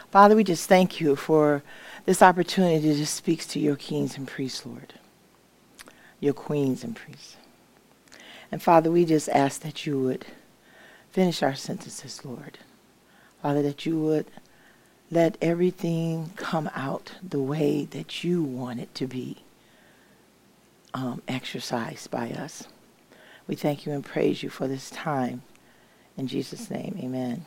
Father, we just thank you for this opportunity to speak to your kings and priests, Lord. Your queens and priests. And Father, we just ask that you would finish our sentences, Lord. Father, that you would let everything come out the way that you want it to be exercised by us. We thank you and praise you for this time. In Jesus' name, amen.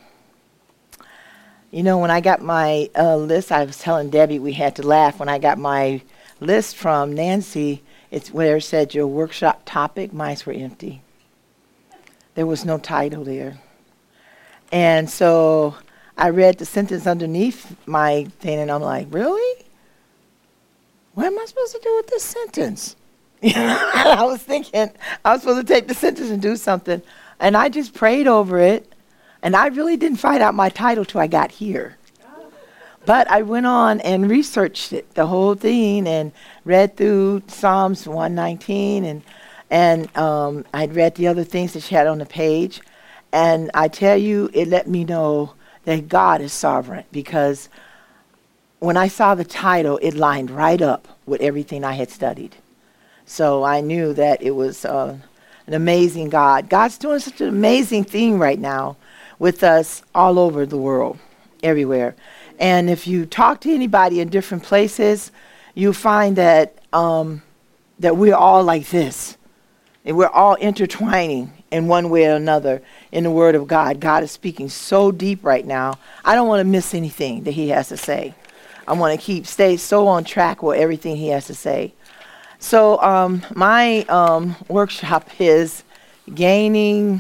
You know, when I got my list, I was telling Debbie we had to laugh. When I got my list from Nancy, it's where it said your workshop topic, mine were empty. There was no title there. And so I read the sentence underneath my thing, and I'm like, really? What am I supposed to do with this sentence? I was thinking I was supposed to take the sentence and do something. And I just prayed over it. And I really didn't find out my title till I got here. But I went on and researched it, the whole thing, and read through Psalms 119. And I'd read the other things that she had on the page. And I tell you, it let me know that God is sovereign, because when I saw the title, it lined right up with everything I had studied. So I knew that it was an amazing God. God's doing such an amazing thing right now with us all over the world, everywhere. And if you talk to anybody in different places, you find that that we're all like this. And we're all intertwining in one way or another in the Word of God. God is speaking so deep right now. I don't want to miss anything that he has to say. I want to stay so on track with everything he has to say. So my workshop is gaining,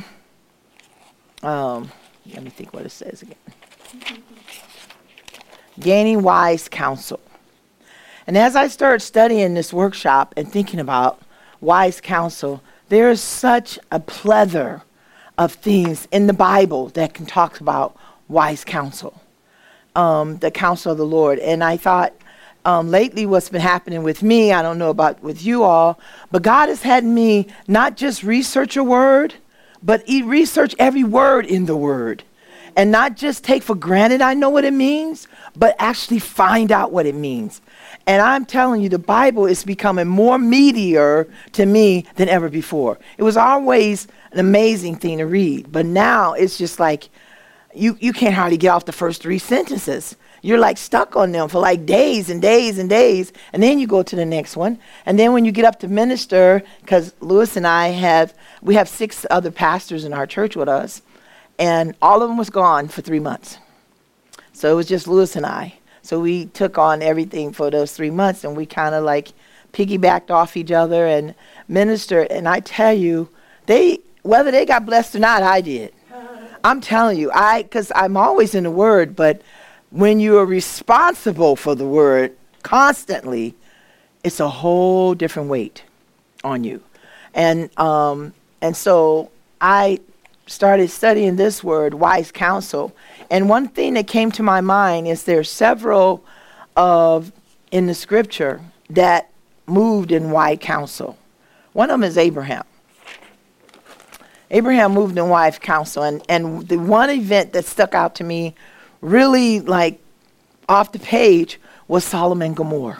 let me think what it says again. Gaining wise counsel. And as I started studying this workshop and thinking about wise counsel, there is such a plethora of things in the Bible that can talk about wise counsel, the counsel of the Lord. And I thought, lately what's been happening with me, I don't know about with you all, but God has had me not just research a word, but research every word in the word. And not just take for granted I know what it means, but actually find out what it means. And I'm telling you, the Bible is becoming more meatier to me than ever before. It was always an amazing thing to read, but now it's just like you can't hardly get off the first 3 sentences. You're like stuck on them for like days and days and days, and then you go to the next one. And then when you get up to minister, because Lewis and I we have 6 other pastors in our church with us, and all of them was gone for 3 months. So it was just Lewis and I. So we took on everything for those 3 months, and we kind of like piggybacked off each other and ministered. And I tell you, whether they got blessed or not, I did. I'm telling you, because I'm always in the Word, but when you are responsible for the Word constantly, it's a whole different weight on you. And so I started studying this word, wise counsel. And one thing that came to my mind is there's several in the scripture that moved in wise counsel. One of them is Abraham. Abraham moved in wise counsel. And the one event that stuck out to me really like off the page was Sodom and Gomorrah.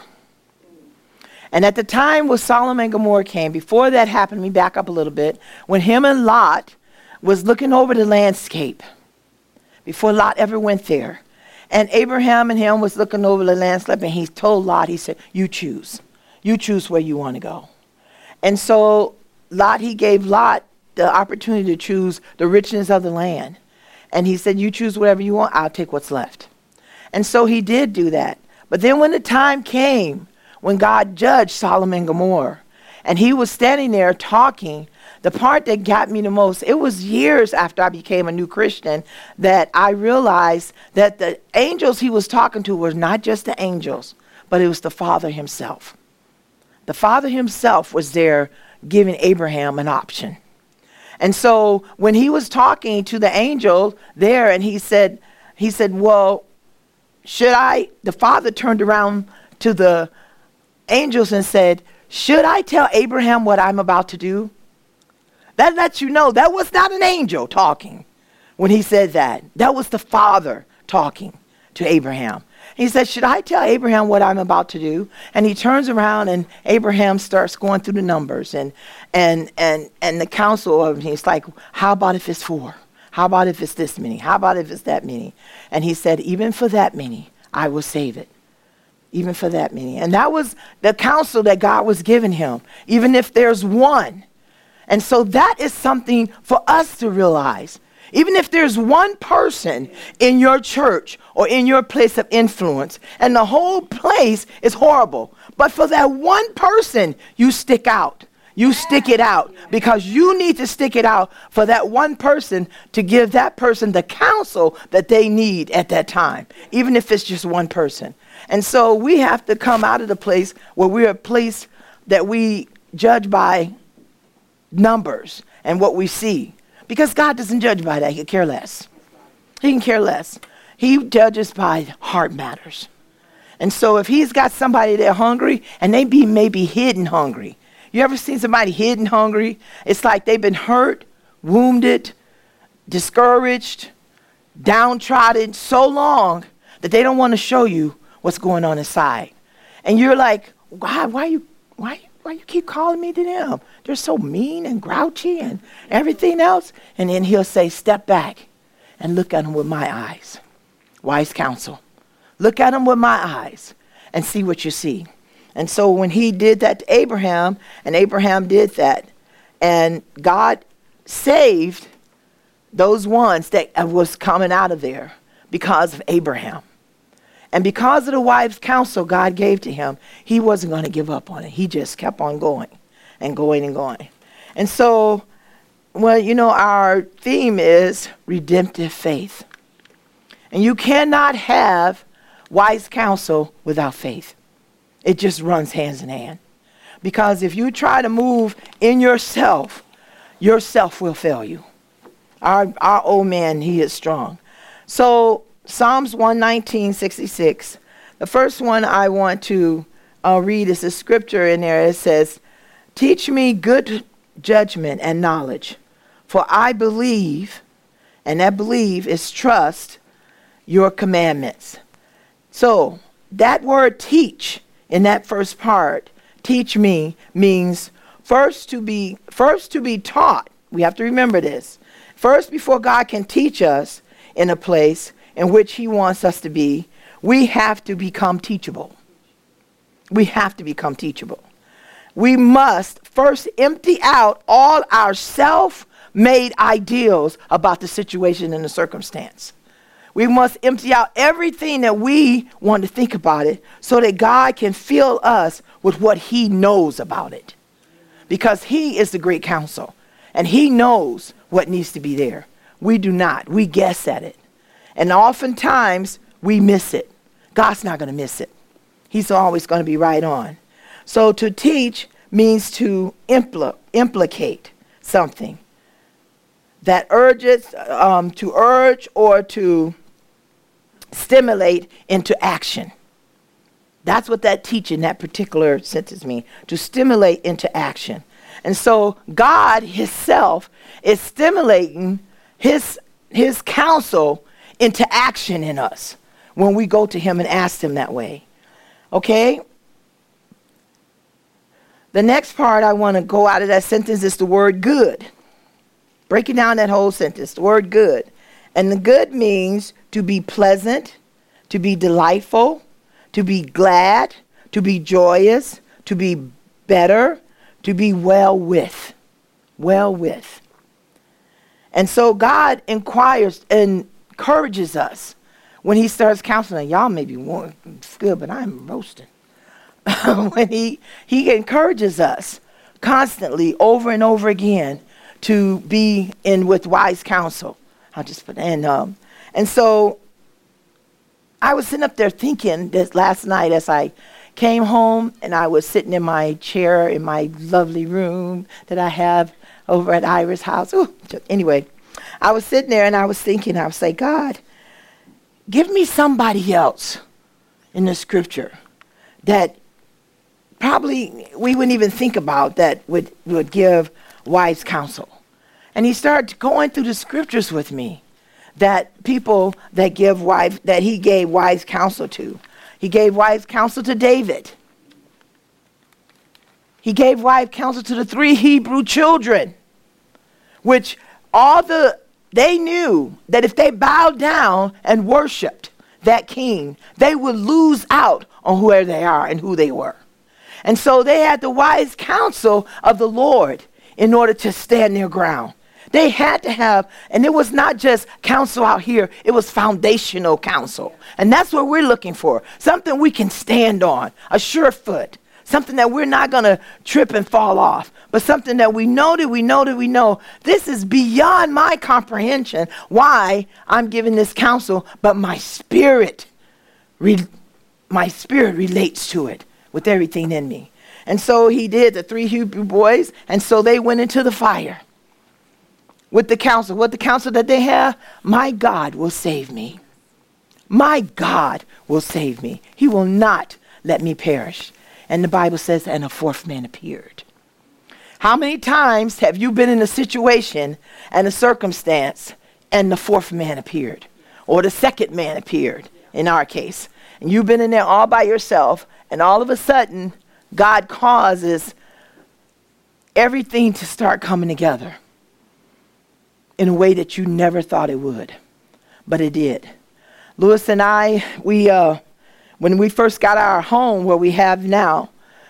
And at the time when Sodom and Gomorrah came, before that happened, let me back up a little bit, when him and Lot was looking over the landscape, before Lot ever went there. And Abraham and him was looking over the landscape, and he told Lot, he said, you choose. You choose where you want to go. And so he gave Lot the opportunity to choose the richness of the land. And he said, you choose whatever you want, I'll take what's left. And so he did do that. But then when the time came, when God judged Sodom and Gomorrah, and he was standing there talking, the part that got me the most, it was years after I became a new Christian that I realized that the angels he was talking to were not just the angels, but it was the Father himself. The Father himself was there giving Abraham an option. And so when he was talking to the angel there, and he said, well, the Father turned around to the angels and said, should I tell Abraham what I'm about to do? That lets you know that was not an angel talking when he said that. That was the Father talking to Abraham. He said, should I tell Abraham what I'm about to do? And he turns around and Abraham starts going through the numbers and the counsel of him. He's like, how about if it's 4? How about if it's this many? How about if it's that many? And he said, even for that many, I will save it. Even for that many. And that was the counsel that God was giving him. Even if there's 1. And so that is something for us to realize. Even if there's 1 person in your church or in your place of influence and the whole place is horrible, but for that 1 person, you stick out. You stick it out because you need to stick it out for that 1 person to give that person the counsel that they need at that time, even if it's just 1 person. And so we have to come out of the place where we're a place that we judge by numbers and what we see. Because God doesn't judge by that. He can care less. He can care less. He judges by heart matters. And so if he's got somebody there hungry and they be maybe hidden hungry. You ever seen somebody hidden hungry? It's like they've been hurt, wounded, discouraged, downtrodden so long that they don't want to show you what's going on inside. And you're like, God, why you keep calling me to them? They're so mean and grouchy and everything else. And then he'll say, step back and look at them with my eyes. Wise counsel. Look at them with my eyes and see what you see. And so when he did that to Abraham, and Abraham did that, and God saved those ones that was coming out of there because of Abraham. And because of the wife's counsel God gave to him, he wasn't going to give up on it. He just kept on going and going and going. And so, well, you know, our theme is redemptive faith. And you cannot have wise counsel without faith. It just runs hands in hand. Because if you try to move in yourself will fail you. Our old man, he is strong. So Psalms 119:66. The first one I want to read is a scripture in there. It says, teach me good judgment and knowledge, for I believe, and that believe is trust, your commandments. So that word teach in that first part, teach me, means first to be taught. We have to remember this. First, before God can teach us in a place in which he wants us to be, we have to become teachable. We have to become teachable. We must first empty out all our self-made ideals about the situation and the circumstance. We must empty out everything that we want to think about it so that God can fill us with what he knows about it. Because he is the great counsel, and he knows what needs to be there. We do not. We guess at it. And oftentimes, we miss it. God's not going to miss it. He's always going to be right on. So to teach means to implicate something that urges, to urge or to stimulate into action. That's what that teaching, that particular sentence means, to stimulate into action. And so God himself is stimulating his counsel into action in us when we go to him and ask him that way. Okay? The next part I want to go out of that sentence is the word good. Breaking down that whole sentence, the word good. And the good means to be pleasant, to be delightful, to be glad, to be joyous, to be better, to be well with. Well with. And so God encourages us when he starts counseling. Y'all may be warm, it's good, but I'm roasting. When he encourages us constantly over and over again to be in with wise counsel. I'll just put and so I was sitting up there thinking this last night as I came home, and I was sitting in my chair in my lovely room that I have over at Ira's house. Ooh, anyway, I was sitting there and I was thinking, I was like, God, give me somebody else in the scripture that probably we wouldn't even think about that would give wise counsel. And he started going through the scriptures with me. that people that he gave wise counsel to. He gave wise counsel to David. He gave wise counsel to the 3 Hebrew children, which they knew that if they bowed down and worshiped that king, they would lose out on whoever they are and who they were. And so they had the wise counsel of the Lord in order to stand their ground. They had to have, and it was not just counsel out here, it was foundational counsel. And that's what we're looking for. Something we can stand on, a sure foot. Something that we're not going to trip and fall off, but something that we know. This is beyond my comprehension why I'm giving this counsel, but my spirit relates to it with everything in me. And so he did, the 3 Hebrew boys, and so they went into the fire. With the counsel, what the counsel that they have? My God will save me. My God will save me. He will not let me perish. And the Bible says, and a 4th man appeared. How many times have you been in a situation and a circumstance and the 4th man appeared? Or the 2nd man appeared, in our case. And you've been in there all by yourself, and all of a sudden, God causes everything to start coming together in a way that you never thought it would, but it did. Lewis and I, when we first got our home where we have now,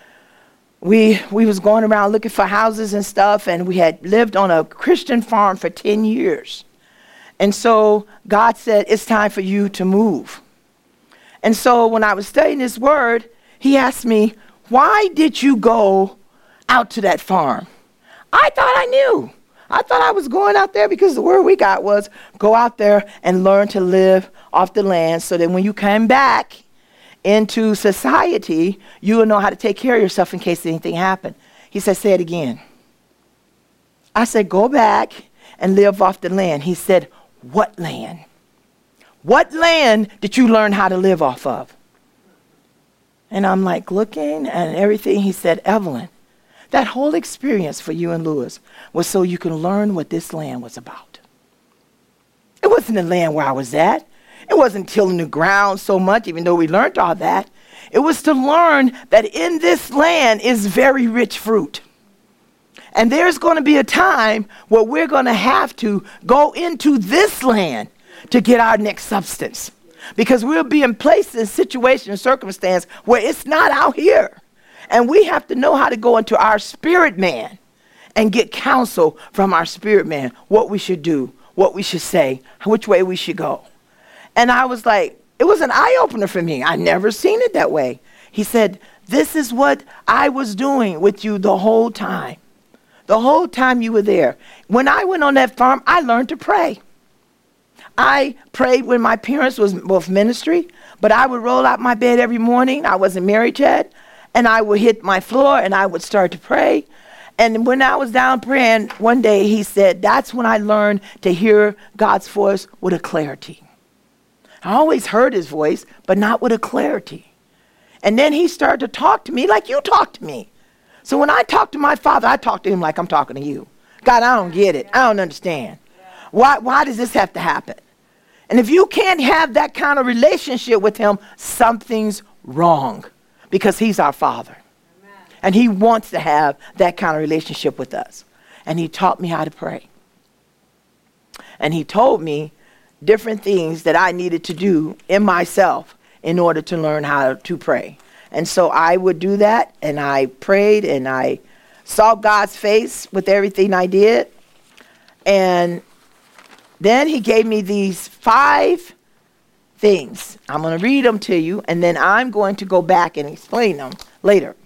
we was going around looking for houses and stuff, and we had lived on a Christian farm for 10 years. And so God said, it's time for you to move. And so when I was studying this word, he asked me, why did you go out to that farm? I thought I knew. I thought I was going out there because the word we got was go out there and learn to live off the land so that when you come back into society, you will know how to take care of yourself in case anything happened. He said, say it again. I said, go back and live off the land. He said, what land? What land did you learn how to live off of? And I'm like looking and everything. He said, Evelyn, that whole experience for you and Lewis was so you can learn what this land was about. It wasn't the land where I was at. It wasn't tilling the ground so much, even though we learned all that. It was to learn that in this land is very rich fruit. And there's going to be a time where we're going to have to go into this land to get our next substance. Because we'll be in places, situations, circumstances where it's not out here. And we have to know how to go into our spirit man and get counsel from our spirit man, what we should do, what we should say, which way we should go. And I was like, it was an eye-opener for me. I never seen it that way. He said, this is what I was doing with you the whole time. The whole time you were there. When I went on that farm, I learned to pray. I prayed when my parents was both ministry, but I would roll out my bed every morning. I wasn't married yet. And I would hit my floor and I would start to pray. And when I was down praying, one day he said, that's when I learned to hear God's voice with a clarity. I always heard his voice, but not with a clarity. And then he started to talk to me like you talk to me. So when I talk to my Father, I talk to him like I'm talking to you. God, I don't get it. I don't understand. Why does this have to happen? And if you can't have that kind of relationship with him, something's wrong. Because he's our Father. Amen. And he wants to have that kind of relationship with us. And he taught me how to pray. And he told me different things that I needed to do in myself in order to learn how to pray. And so I would do that, and I prayed, and I saw God's face with everything I did. And then he gave me these 5 things. I'm going to read them to you, and then I'm going to go back and explain them later.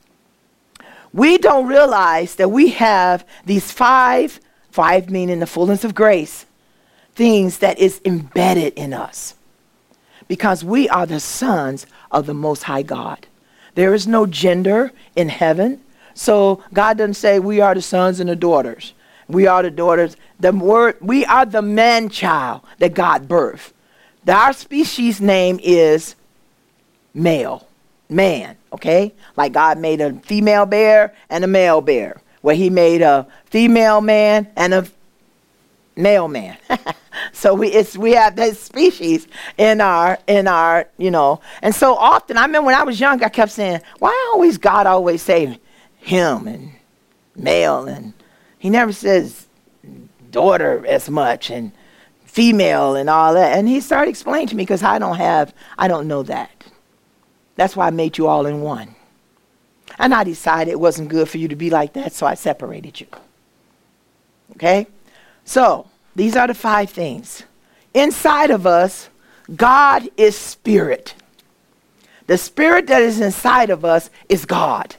We don't realize that we have these 5 meaning the fullness of grace, things that is embedded in us. Because we are the sons of the Most High God. There is no gender in heaven. So God doesn't say we are the sons and the daughters. We are the daughters. We are the man-child that God birthed. Our species name is male, man, okay? Like God made a female bear and a male bear. Where he made a female man and a male man. So we have that species in our, and so often, I remember when I was young, I kept saying, why God always say him and male, and he never says daughter as much and female and all that. And he started explaining to me, because I don't know that. That's why I made you all in one. And I decided it wasn't good for you to be like that, so I separated you. Okay? So, these are the 5 things. Inside of us, God is spirit. The spirit that is inside of us is God.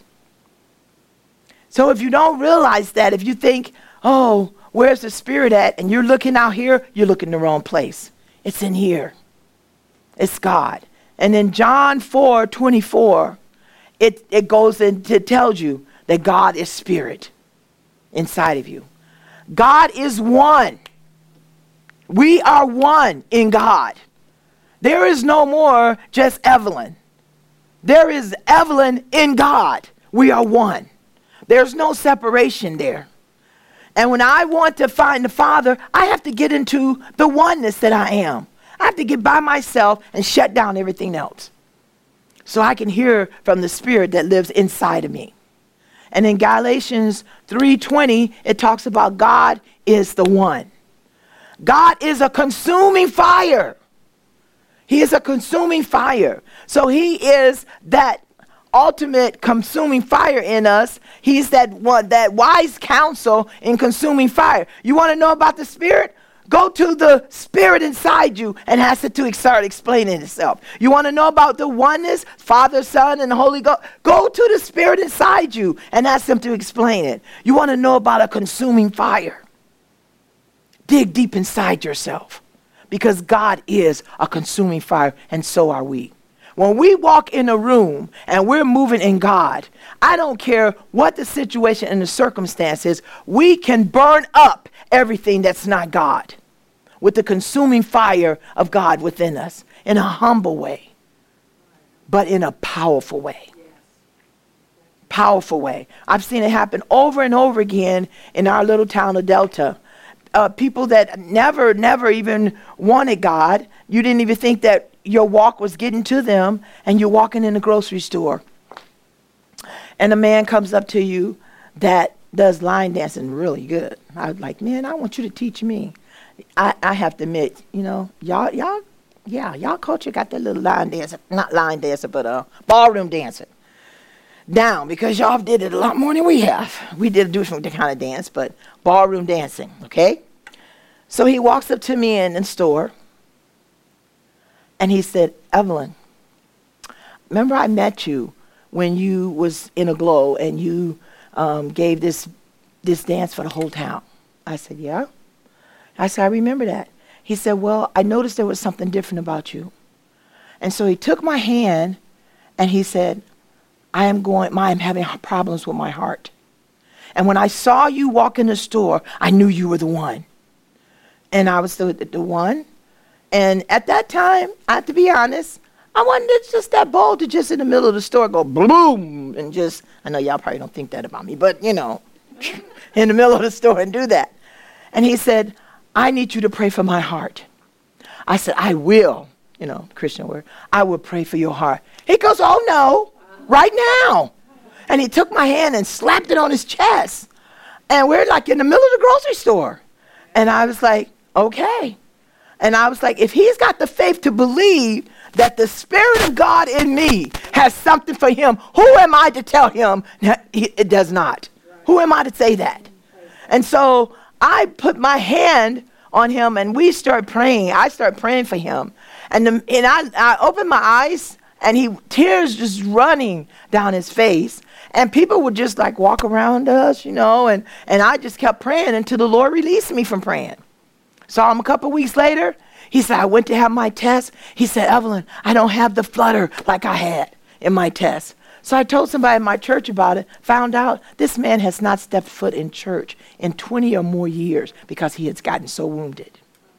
So if you don't realize that, if you think, oh, where's the spirit at? And you're looking out here, you're looking in the wrong place. It's in here. It's God. And in John 4:24, it goes into, it tells you that God is spirit inside of you. God is one. We are one in God. There is no more just Evelyn. There is Evelyn in God. We are one. There's no separation there. And when I want to find the Father, I have to get into the oneness that I am. I have to get by myself and shut down everything else, so I can hear from the Spirit that lives inside of me. And in Galatians 3:20, it talks about God is the one. God is a consuming fire. He is a consuming fire. So he is that ultimate consuming fire in us. He's that one, that wise counsel in consuming fire. You want to know about the Spirit? Go to the Spirit inside you and ask it to start explaining itself. You want to know about the oneness, Father, Son, and the Holy Ghost? Go to the Spirit inside you and ask them to explain it. You want to know about a consuming fire? Dig deep inside yourself, because God is a consuming fire, and so are we. When we walk in a room and we're moving in God, I don't care what the situation and the circumstance is, we can burn up everything that's not God with the consuming fire of God within us, in a humble way, but in a powerful way. Powerful way. I've seen it happen over and over again in our little town of Delta. People that never even wanted God, you didn't even think that your walk was getting to them, and you're walking in the grocery store, and a man comes up to you that does line dancing really good. I was like, man, I want you to teach me. I have to admit, y'all culture got that little line dancer, not line dancer, but ballroom dancer down, because y'all did it a lot more than we have. We did a different kind of dance, but ballroom dancing, okay? So he walks up to me in the store, and he said, Evelyn, remember I met you when you was in a glow and you gave this dance for the whole town? I said, yeah. I said, I remember that. He said, well, I noticed there was something different about you. And so he took my hand and he said, I am having problems with my heart. And when I saw you walk in the store, I knew you were the one. And I was the one. And at that time, I have to be honest, I wasn't just that bold to just in the middle of the store go boom and just, I know y'all probably don't think that about me, but in the middle of the store and do that. And he said, I need you to pray for my heart. I said, I will, Christian word, I will pray for your heart. He goes, oh no, right now. And he took my hand and slapped it on his chest. And we're like in the middle of the grocery store. And I was like, okay. And I was like, if he's got the faith to believe that the Spirit of God in me has something for him, who am I to tell him it does not? Who am I to say that? And so I put my hand on him and we started praying. I started praying for him. And I opened my eyes and tears just running down his face. And people would just like walk around us, and I just kept praying until the Lord released me from praying. Saw him a couple weeks later. He said, I went to have my test. He said, Evelyn, I don't have the flutter like I had in my test. So I told somebody in my church about it, found out this man has not stepped foot in church in 20 or more years because he has gotten so wounded.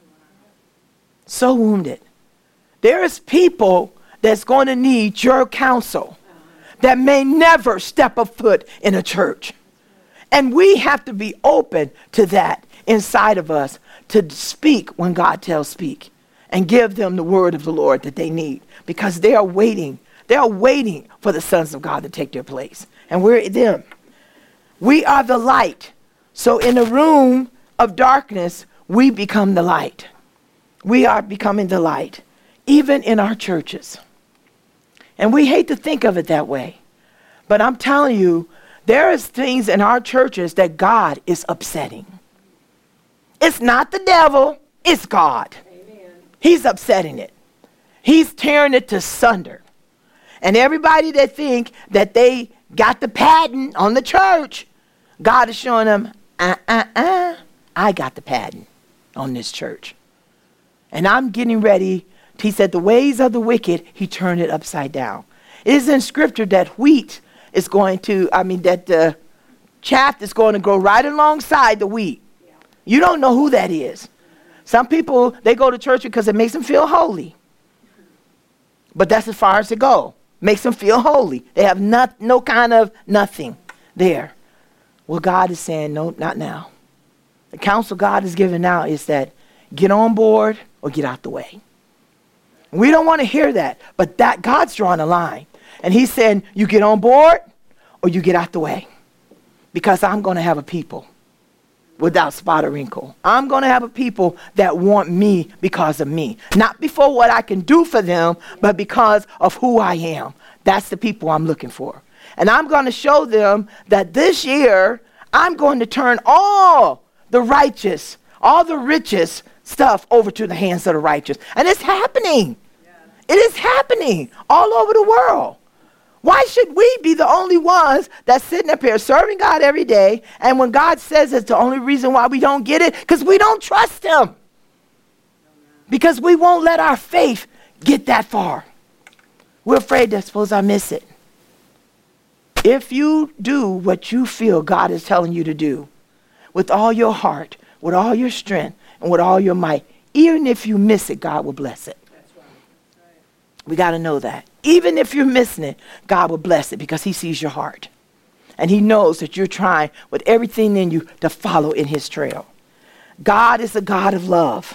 So wounded. There is people that's going to need your counsel that may never step a foot in a church. And we have to be open to that inside of us to speak when God tells speak and give them the word of the Lord that they need, because they are waiting. They are waiting for the sons of God to take their place. And we're them. We are the light. So in a room of darkness, we become the light. We are becoming the light, even in our churches. And we hate to think of it that way. But I'm telling you, there is things in our churches that God is upsetting. It's not the devil, it's God. Amen. He's upsetting it. He's tearing it to sunder. And everybody that think that they got the patent on the church, God is showing them, I got the patent on this church. And I'm getting ready. He said the ways of the wicked, he turned it upside down. It is in scripture that wheat is going to, that the chaff is going to grow right alongside the wheat. Yeah. You don't know who that is. Some people, they go to church because it makes them feel holy. But that's as far as it goes. Makes them feel holy. They have no kind of nothing there. Well, God is saying, no, not now. The counsel God is giving now is that get on board or get out the way. We don't want to hear that, but that God's drawing a line. And he's saying, you get on board or you get out the way. Because I'm going to have a people without spot or wrinkle. I'm going to have a people that want me because of me. Not before what I can do for them, but because of who I am. That's the people I'm looking for. And I'm going to show them that this year, I'm going to turn all the righteous, all the richest stuff over to the hands of the righteous. And it's happening. Yeah. It is happening all over the world. Why should we be the only ones that's sitting up here serving God every day, and when God says it's the only reason why we don't get it? Because we don't trust him. Because we won't let our faith get that far. We're afraid that suppose I miss it. If you do what you feel God is telling you to do, with all your heart, with all your strength, and with all your might, even if you miss it, God will bless it. That's right. We got to know that. Even if you're missing it, God will bless it because he sees your heart. And he knows that you're trying with everything in you to follow in his trail. God is a God of love.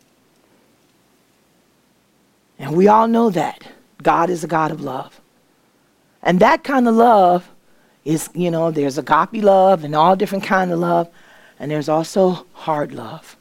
And we all know that. God is a God of love. And that kind of love is, there's agape love and all different kind of love. And there's also hard love.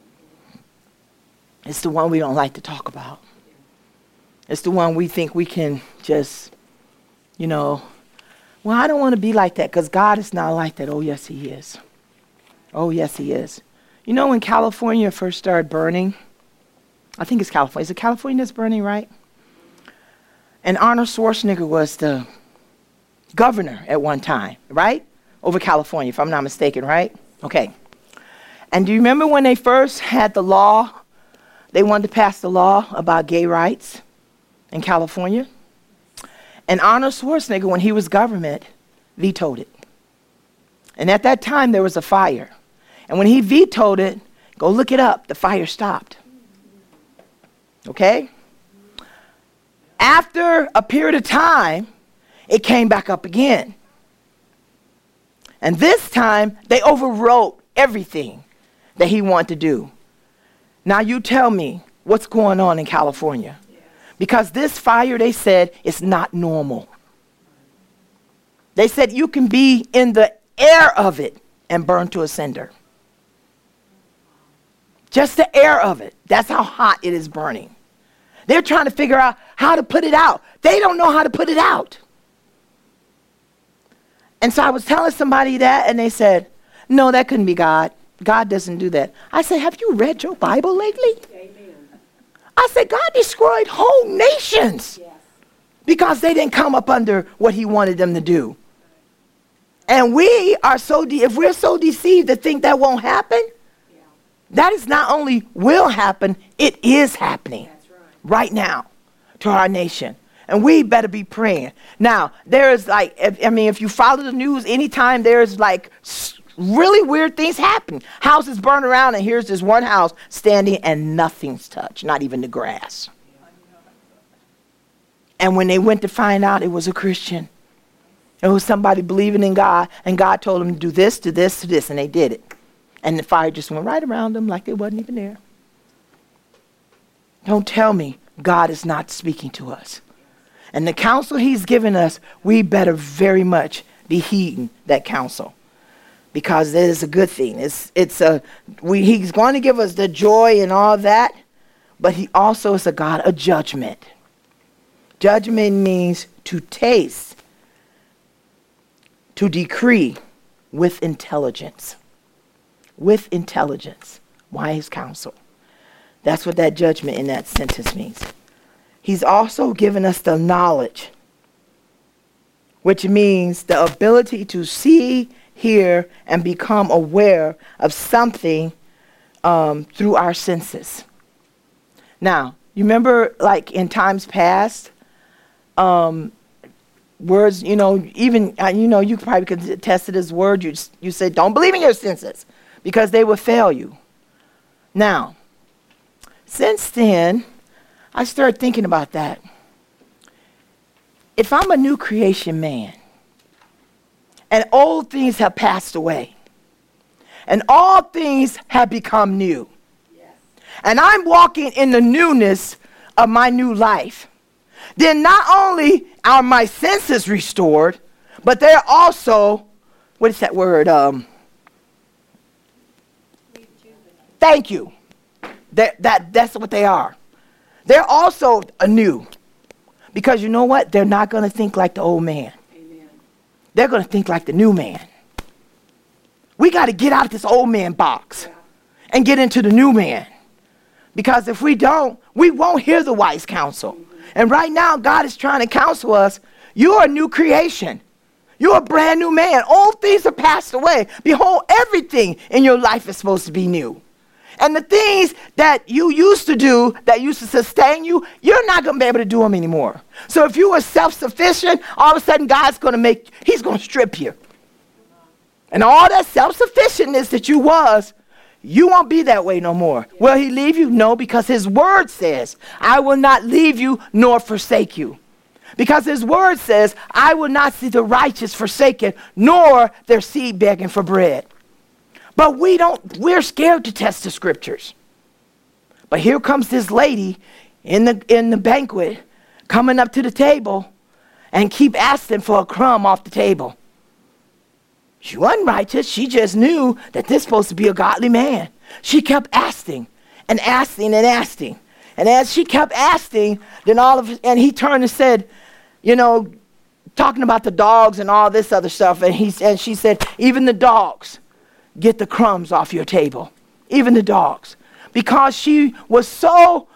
It's the one we don't like to talk about. It's the one we think we can just, well, I don't want to be like that because God is not like that. Oh, yes, he is. Oh, yes, he is. When California first started burning, I think it's California. Is it California that's burning, right? And Arnold Schwarzenegger was the governor at one time, right? Over California, if I'm not mistaken, right? Okay. And do you remember when they first had the law? They wanted to pass the law about gay rights in California. And Arnold Schwarzenegger, when he was government, vetoed it. And at that time, there was a fire. And when he vetoed it, go look it up, the fire stopped. Okay? After a period of time, it came back up again. And this time, they overwrote everything that he wanted to do. Now you tell me what's going on in California. Because this fire, they said, is not normal. They said you can be in the air of it and burn to a cinder. Just the air of it. That's how hot it is burning. They're trying to figure out how to put it out. They don't know how to put it out. And so I was telling somebody that, and they said, no, that couldn't be God. God doesn't do that. I said, have you read your Bible lately? Amen. I said, God destroyed whole nations because they didn't come up under what he wanted them to do. And we are if we're so deceived to think that won't happen, that is not only will happen, it is happening right now to our nation. And we better be praying. Now, there's if you follow the news, anytime there's really weird things happen. Houses burn around, and here's this one house standing and nothing's touched, not even the grass. And when they went to find out, it was a Christian. It was somebody believing in God, and God told them to do this, to this, to this, and they did it. And the fire just went right around them like they wasn't even there. Don't tell me God is not speaking to us. And the counsel he's given us, we better very much be heeding that counsel. Because it is a good thing. He's going to give us the joy and all that. But he also is a God of judgment. Judgment means to taste, to decree with intelligence. With intelligence. Wise counsel. That's what that judgment in that sentence means. He's also given us the knowledge, which means the ability to see, hear, and become aware of something through our senses. Now, you remember like in times past, words, even, you probably could attest to this word. You said, don't believe in your senses because they will fail you. Now, since then, I started thinking about that. If I'm a new creation man, and old things have passed away, and all things have become new, and I'm walking in the newness of my new life, then not only are my senses restored, but they're also, what is that word? Thank you. That's what they are. They're also anew. Because you know what? They're not going to think like the old man. Amen. They're going to think like the new man. We got to get out of this old man box and get into the new man. Because if we don't, we won't hear the wise counsel. And right now, God is trying to counsel us. You're a new creation. You're a brand new man. Old things are passed away. Behold, everything in your life is supposed to be new. And the things that you used to do that used to sustain you, you're not going to be able to do them anymore. So if you were self-sufficient, all of a sudden God's going to he's going to strip you. And all that self-sufficientness that you was, you won't be that way no more. Will he leave you? No, because his word says, I will not leave you nor forsake you. Because his word says, I will not see the righteous forsaken, nor their seed begging for bread. But we're scared to test the scriptures. But here comes this lady in the banquet coming up to the table and keep asking for a crumb off the table. She wasn't righteous. She just knew that this is supposed to be a godly man. She kept asking and asking and asking. And as she kept asking, and he turned and said, talking about the dogs and all this other stuff. And she said, even the dogs get the crumbs off your table, even the dogs, because she was so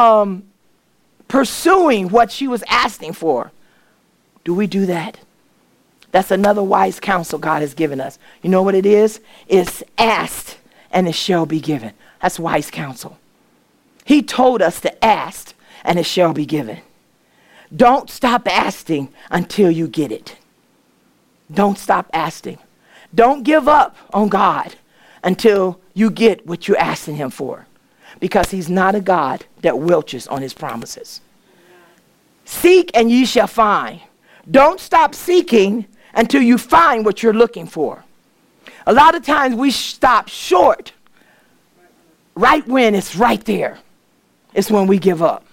pursuing what she was asking for. Do we do that? That's another wise counsel God has given us. You know what it is? It's asked and it shall be given. That's wise counsel. He told us to ask and it shall be given. Don't stop asking until you get it. Don't stop asking. Don't give up on God until you get what you're asking him for. Because he's not a God that welches on his promises. Seek and ye shall find. Don't stop seeking until you find what you're looking for. A lot of times we stop short right when it's right there. It's when we give up.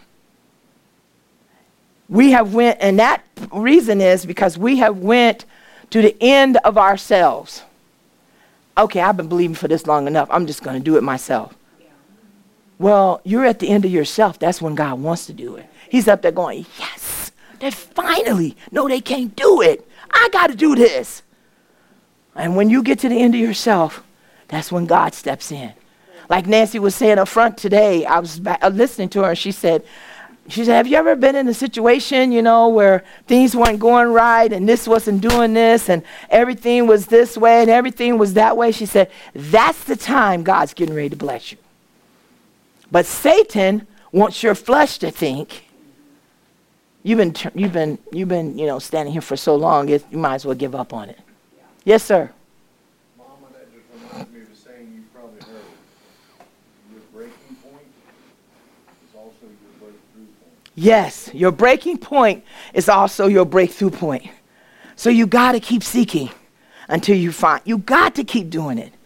We have went, and that reason is because we have went to the end of ourselves. Okay, I've been believing for this long enough. I'm just going to do it myself. Well, you're at the end of yourself. That's when God wants to do it. He's up there going, yes, they finally, no, they can't do it. I got to do this. And when you get to the end of yourself, that's when God steps in. Like Nancy was saying up front today, I was listening to her, and she said, have you ever been in a situation, where things weren't going right and this wasn't doing this and everything was this way and everything was that way? She said, that's the time God's getting ready to bless you. But Satan wants your flesh to think, you've been standing here for so long, you might as well give up on it. Yeah. Yes, sir. Mama, that just reminds me of a saying you probably heard. Your breaking point is also your breakthrough point. Yes, your breaking point is also your breakthrough point. So you got to keep seeking until you find. You got to keep doing it.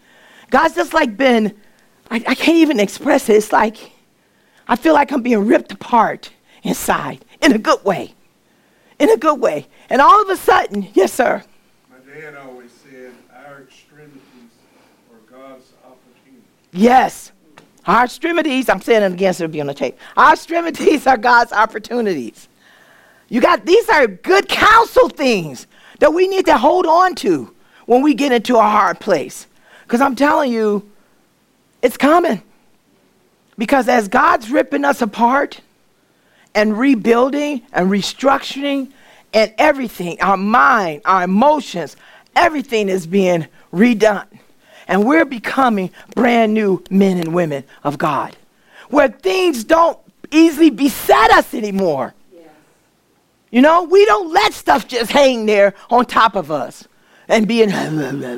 God's just like been, I can't even express it. It's like, I feel like I'm being ripped apart inside in a good way. In a good way. And all of a sudden, yes, sir. My dad always said, our extremities are God's opportunities. Yes. Our extremities, I'm saying it again so it'll be on the tape. Our extremities are God's opportunities. These are good counsel things that we need to hold on to when we get into a hard place. Because I'm telling you, it's coming. Because as God's ripping us apart and rebuilding and restructuring and everything, our mind, our emotions, everything is being redone. And we're becoming brand new men and women of God, where things don't easily beset us anymore. Yes. You know, we don't let stuff just hang there on top of us and being, I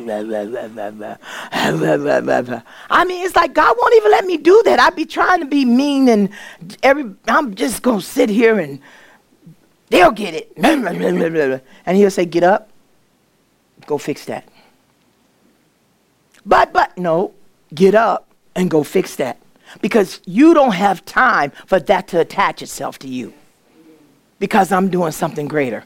mean, it's like God won't even let me do that. I'd be trying to be mean and I'm just going to sit here and they'll get it. And he'll say, get up, go fix that. But no, get up and go fix that. Because you don't have time for that to attach itself to you. Because I'm doing something greater.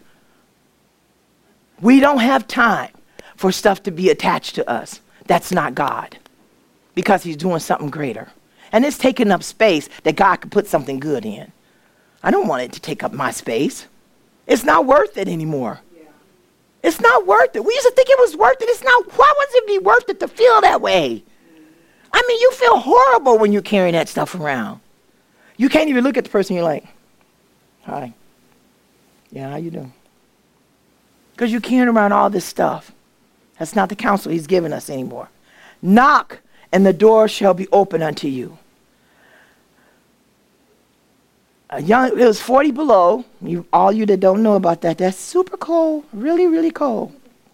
We don't have time for stuff to be attached to us. That's not God. Because he's doing something greater. And it's taking up space that God could put something good in. I don't want it to take up my space. It's not worth it anymore. It's not worth it. We used to think it was worth it. It's not. Why would it be worth it to feel that way? I mean, you feel horrible when you're carrying that stuff around. You can't even look at the person. You're like, hi. Yeah, how you doing? Because you're carrying around all this stuff. That's not the counsel he's given us anymore. Knock, and the door shall be open unto you. It was 40 below. All you that don't know about that, that's super cold. Really, really cold.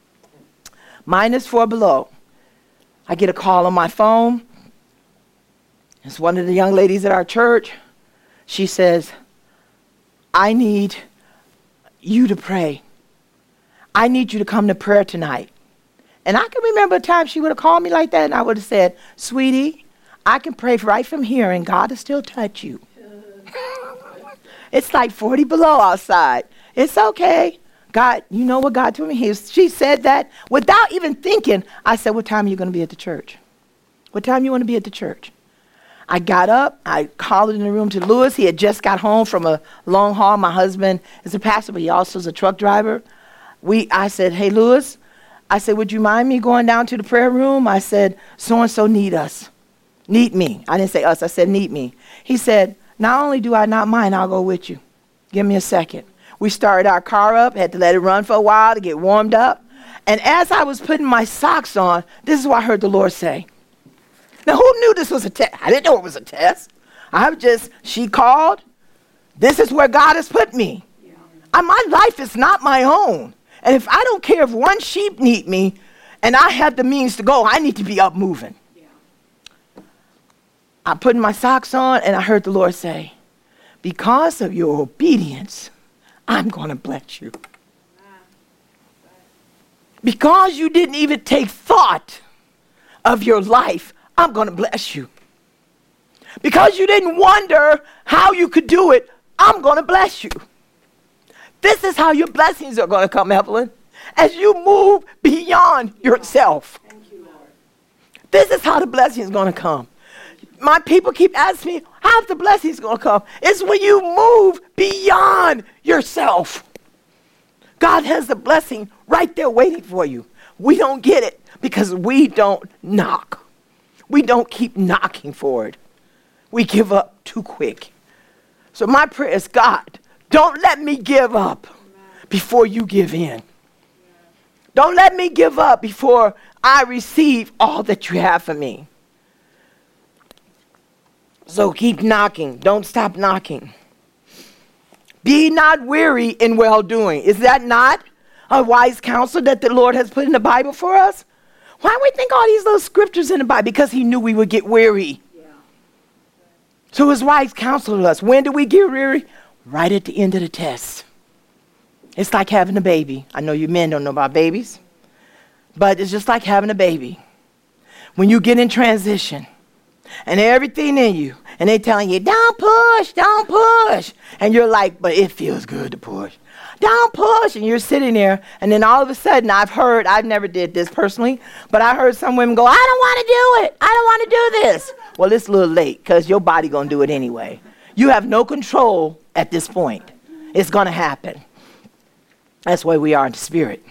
-4 below. I get a call on my phone. It's one of the young ladies at our church. She says, I need you to pray. I need you to come to prayer tonight. And I can remember a time she would have called me like that, and I would have said, sweetie, I can pray right from here, and God will still touch you. It's like 40 below outside. It's okay. God, you know what God told me? She said that without even thinking. I said, what time are you going to be at the church? What time you want to be at the church? I got up. I called in the room to Lewis. He had just got home from a long haul. My husband is a pastor, but he also is a truck driver. I said, hey, Lewis. I said, would you mind me going down to the prayer room? I said, so-and-so need us. Need me. I didn't say us. I said, need me. He said, not only do I not mind, I'll go with you. Give me a second. We started our car up, had to let it run for a while to get warmed up. And as I was putting my socks on, this is what I heard the Lord say. Now, who knew this was a test? I didn't know it was a test. She called. This is where God has put me. My life is not my own. And if I don't care if one sheep need me and I have the means to go, I need to be up moving. I put my socks on, and I heard the Lord say, because of your obedience, I'm going to bless you. Because you didn't even take thought of your life, I'm going to bless you. Because you didn't wonder how you could do it, I'm going to bless you. This is how your blessings are going to come, Evelyn, as you move beyond yourself. Thank you, Lord. This is how the blessing is going to come. My people keep asking me, how's the blessings going to come? It's when you move beyond yourself. God has the blessing right there waiting for you. We don't get it because we don't knock. We don't keep knocking for it. We give up too quick. So my prayer is, God, don't let me give up before you give in. Don't let me give up before I receive all that you have for me. So keep knocking. Don't stop knocking. Be not weary in well-doing. Is that not a wise counsel that the Lord has put in the Bible for us? Why do we think all these little scriptures in the Bible? Because he knew we would get weary. Yeah. So his wise counsel to us. When do we get weary? Right at the end of the test. It's like having a baby. I know you men don't know about babies, but it's just like having a baby. when you get in transition and everything in you, and they telling you, don't push, don't push. And you're like, but it feels good to push. Don't push. And you're sitting there, and then all of a sudden I've never did this personally, but I heard some women go, I don't want to do it. I don't want to do this. Well, it's a little late because your body going to do it anyway. You have no control at this point. It's going to happen. That's where we are in the spirit.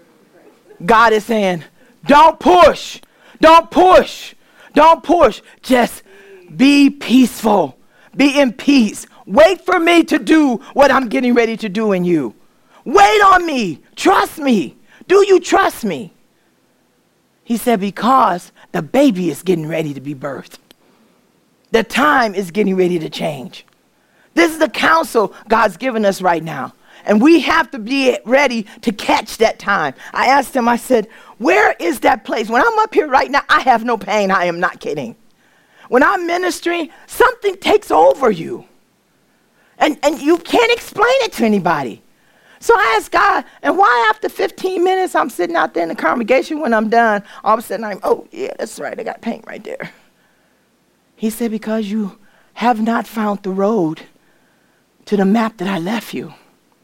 God is saying, don't push. Don't push. Don't push. Just be peaceful. Be in peace. Wait for me to do what I'm getting ready to do in you. Wait on me. Trust me. Do you trust me? He said, because the baby is getting ready to be birthed. The time is getting ready to change. This is the counsel God's given us right now. And we have to be ready to catch that time. I asked him, I said, where is that place? When I'm up here right now, I have no pain. I am not kidding. When I'm ministering, something takes over you. And you can't explain it to anybody. So I asked God, and why after 15 minutes I'm sitting out there in the congregation, when I'm done, all of a sudden oh, yeah, that's right, I got paint right there. He said, because you have not found the road to the map that I left you.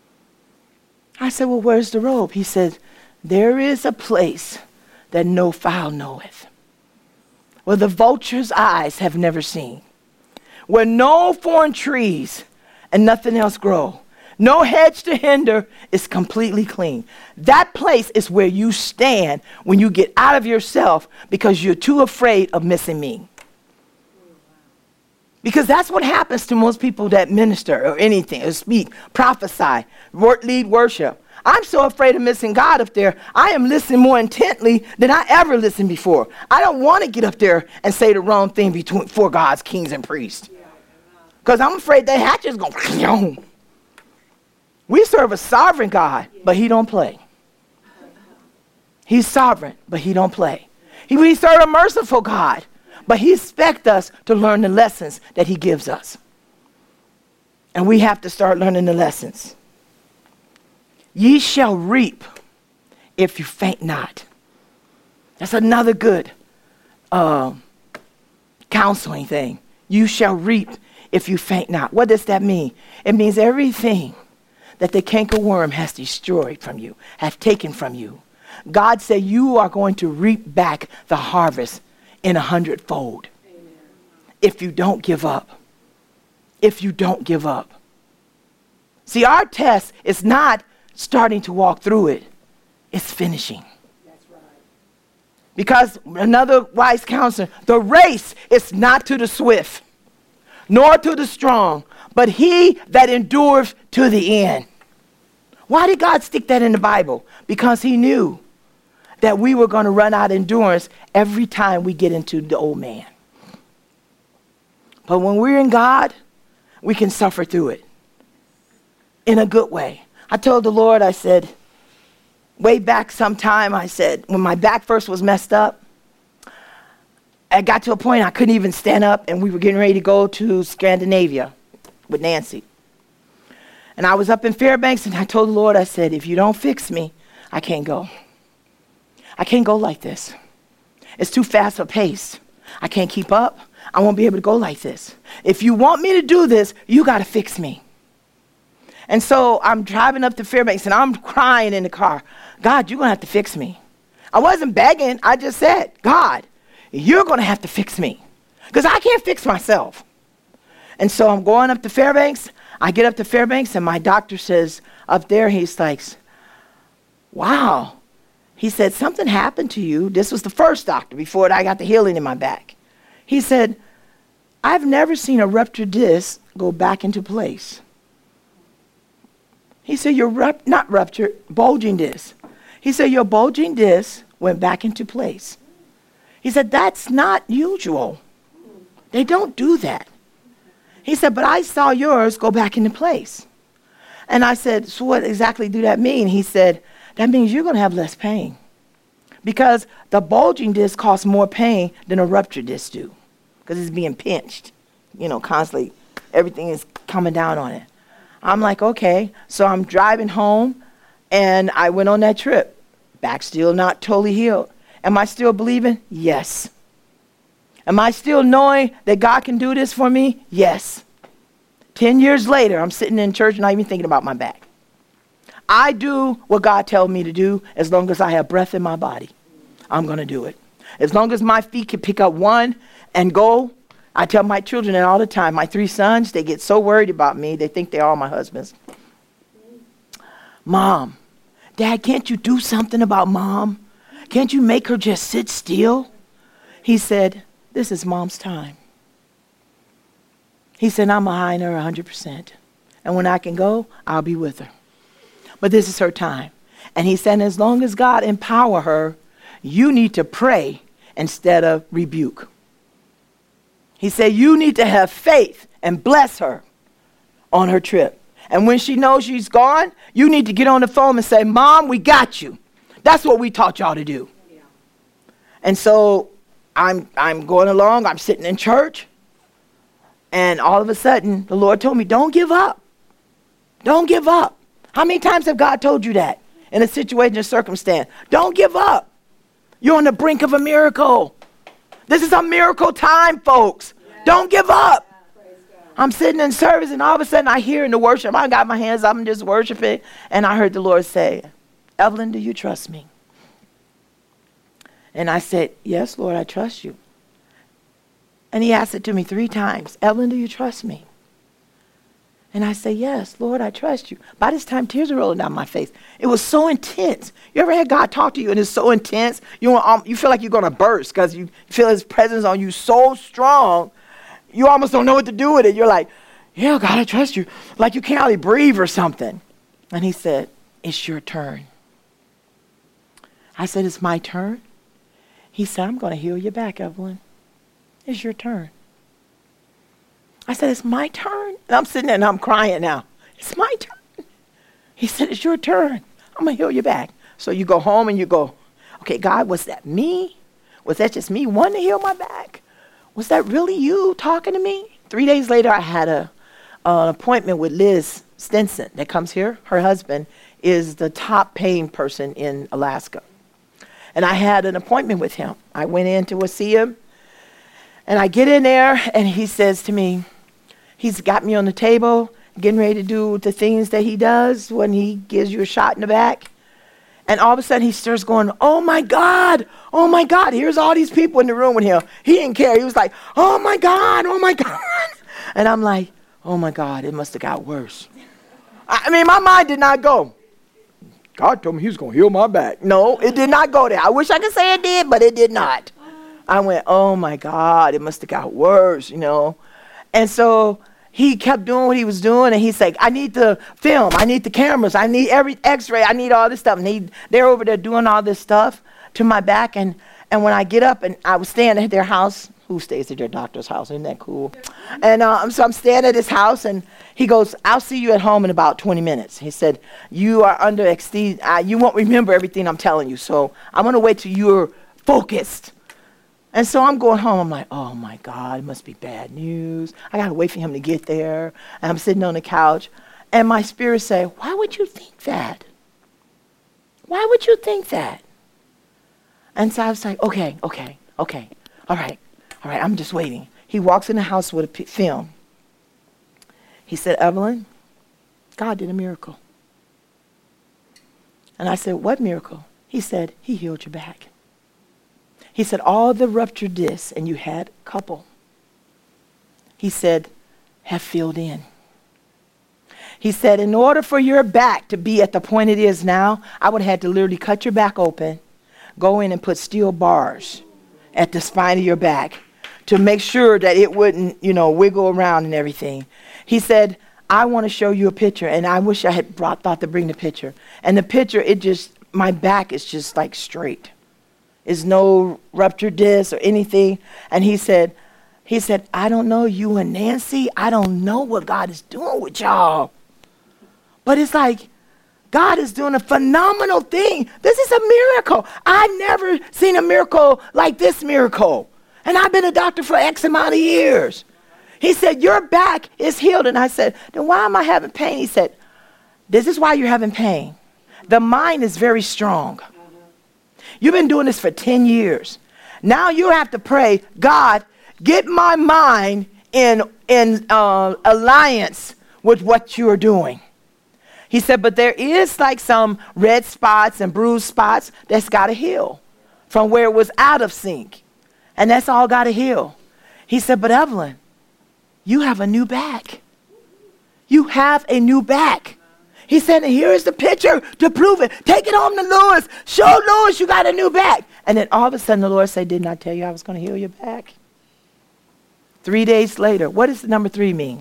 I said, well, where's the road? He said, there is a place that no fowl knoweth, where the vulture's eyes have never seen, where no foreign trees and nothing else grow. No hedge to hinder, is completely clean. That place is where you stand when you get out of yourself because you're too afraid of missing me. Because that's what happens to most people that minister or anything, or speak, prophesy, lead worship. I'm so afraid of missing God up there. I am listening more intently than I ever listened before. I don't want to get up there and say the wrong thing before God's kings and priests. Because I'm afraid that hatch is going to... We serve a sovereign God, but he don't play. He's sovereign, but he don't play. We serve a merciful God, but he expects us to learn the lessons that he gives us. And we have to start learning the lessons. Ye shall reap if you faint not. That's another good counseling thing. You shall reap if you faint not. What does that mean? It means everything that the cankerworm has destroyed from you, has taken from you. God said you are going to reap back the harvest in 100-fold. Amen. If you don't give up. If you don't give up. See, our test is not starting to walk through it. It's finishing. That's right. Because another wise counselor, the race is not to the swift, nor to the strong, but he that endures to the end. Why did God stick that in the Bible? Because he knew that we were going to run out of endurance every time we get into the old man. But when we're in God, we can suffer through it in a good way. I told the Lord, I said, way back sometime, I said, when my back first was messed up, I got to a point I couldn't even stand up, and we were getting ready to go to Scandinavia with Nancy. And I was up in Fairbanks, and I told the Lord, I said, if you don't fix me, I can't go. I can't go like this. It's too fast a pace. I can't keep up. I won't be able to go like this. If you want me to do this, you got to fix me. And so I'm driving up to Fairbanks, and I'm crying in the car. God, you're going to have to fix me. I wasn't begging. I just said, God, you're going to have to fix me because I can't fix myself. And so I'm going up to Fairbanks. I get up to Fairbanks, and my doctor says up there, he's like, wow. He said, something happened to you. This was the first doctor before I got the healing in my back. He said, I've never seen a ruptured disc go back into place. He said, not ruptured, bulging disc. He said, your bulging disc went back into place. He said, that's not usual. They don't do that. He said, but I saw yours go back into place. And I said, so what exactly do that mean? He said, that means you're going to have less pain. Because the bulging disc causes more pain than a ruptured disc do. Because it's being pinched, constantly. Everything is coming down on it. I'm like, okay. So I'm driving home, and I went on that trip. Back still not totally healed. Am I still believing? Yes. Am I still knowing that God can do this for me? Yes. 10 years later, I'm sitting in church not even thinking about my back. I do what God tells me to do as long as I have breath in my body. I'm going to do it. As long as my feet can pick up one and go. I tell my children that all the time. My 3 sons, they get so worried about me, they think they're all my husbands. Mom, Dad, can't you do something about Mom? Can't you make her just sit still? He said, this is Mom's time. He said, I'm behind her 100%. And when I can go, I'll be with her. But this is her time. And he said, as long as God empower her, you need to pray instead of rebuke. He said, you need to have faith and bless her on her trip. And when she knows she's gone, you need to get on the phone and say, Mom, we got you. That's what we taught y'all to do. Yeah. And so I'm going along. I'm sitting in church. And all of a sudden, the Lord told me, don't give up. Don't give up. How many times have God told you that in a situation or circumstance? Don't give up. You're on the brink of a miracle. This is a miracle time, folks. Yeah. Don't give up. Yeah, I'm sitting in service, and all of a sudden I hear in the worship, I got my hands up, I'm just worshiping, and I heard the Lord say, Evelyn, do you trust me? And I said, yes, Lord, I trust you. And he asked it to me 3 times. Evelyn, do you trust me? And I say, yes, Lord, I trust you. By this time, tears are rolling down my face. It was so intense. You ever had God talk to you and it's so intense? You feel like you're going to burst because you feel his presence on you so strong, you almost don't know what to do with it. You're like, yeah, God, I trust you. Like you can't hardly breathe or something. And he said, it's your turn. I said, it's my turn? He said, I'm going to heal your back, Evelyn. It's your turn. I said, it's my turn? And I'm sitting there and I'm crying now. It's my turn. He said, it's your turn. I'm going to heal your back. So you go home and you go, okay, God, was that me? Was that just me wanting to heal my back? Was that really you talking to me? 3 days later, I had an appointment with Liz Stinson that comes here. Her husband is the top paying person in Alaska. And I had an appointment with him. I went in to see him. And I get in there, and he says to me, he's got me on the table, getting ready to do the things that he does when he gives you a shot in the back. And all of a sudden, he starts going, oh, my God, here's all these people in the room with him. He didn't care. He was like, oh, my God. And I'm like, oh, my God, it must have got worse. I mean, my mind did not go, God told me he was going to heal my back. No, it did not go there. I wish I could say it did, but it did not. I went, oh, my God, it must have got worse, you know. And so he kept doing what he was doing, and he's like, I need the film, I need the cameras, I need every x-ray, I need all this stuff. And they're over there doing all this stuff to my back. And when I get up, and I was staying at their house. Who stays at their doctor's house? Isn't that cool? And so I'm staying at his house, and he goes, I'll see you at home in about 20 minutes. He said, you are under anesthesia. You won't remember everything I'm telling you, so I'm going to wait till you're focused. And so I'm going home. I'm like, oh, my God, it must be bad news. I got to wait for him to get there. And I'm sitting on the couch. And my spirit say, why would you think that? Why would you think that? And so I was like, okay. All right, I'm just waiting. He walks in the house with a film. He said, Evelyn, God did a miracle. And I said, what miracle? He said, he healed your back. He said, all the ruptured discs, and you had a couple, he said, have filled in. He said, in order for your back to be at the point it is now, I would have had to literally cut your back open, go in and put steel bars at the spine of your back to make sure that it wouldn't, wiggle around and everything. He said, I want to show you a picture, and I wish I had thought to bring the picture. And the picture, my back is just like straight. Is no ruptured disc or anything. And he said, I don't know you and Nancy. I don't know what God is doing with y'all. But it's like, God is doing a phenomenal thing. This is a miracle. I've never seen a miracle like this miracle. And I've been a doctor for X amount of years. He said, your back is healed. And I said, then why am I having pain? He said, this is why you're having pain. The mind is very strong. You've been doing this for 10 years. Now you have to pray, God, get my mind in alliance with what you are doing. He said, but there is like some red spots and bruised spots that's got to heal from where it was out of sync. And that's all got to heal. He said, but Evelyn, you have a new back. You have a new back. He said, and here is the picture to prove it. Take it home to Lewis. Show Lewis you got a new back. And then all of a sudden the Lord said, didn't I tell you I was going to heal your back? 3 days later. What does the number 3 mean?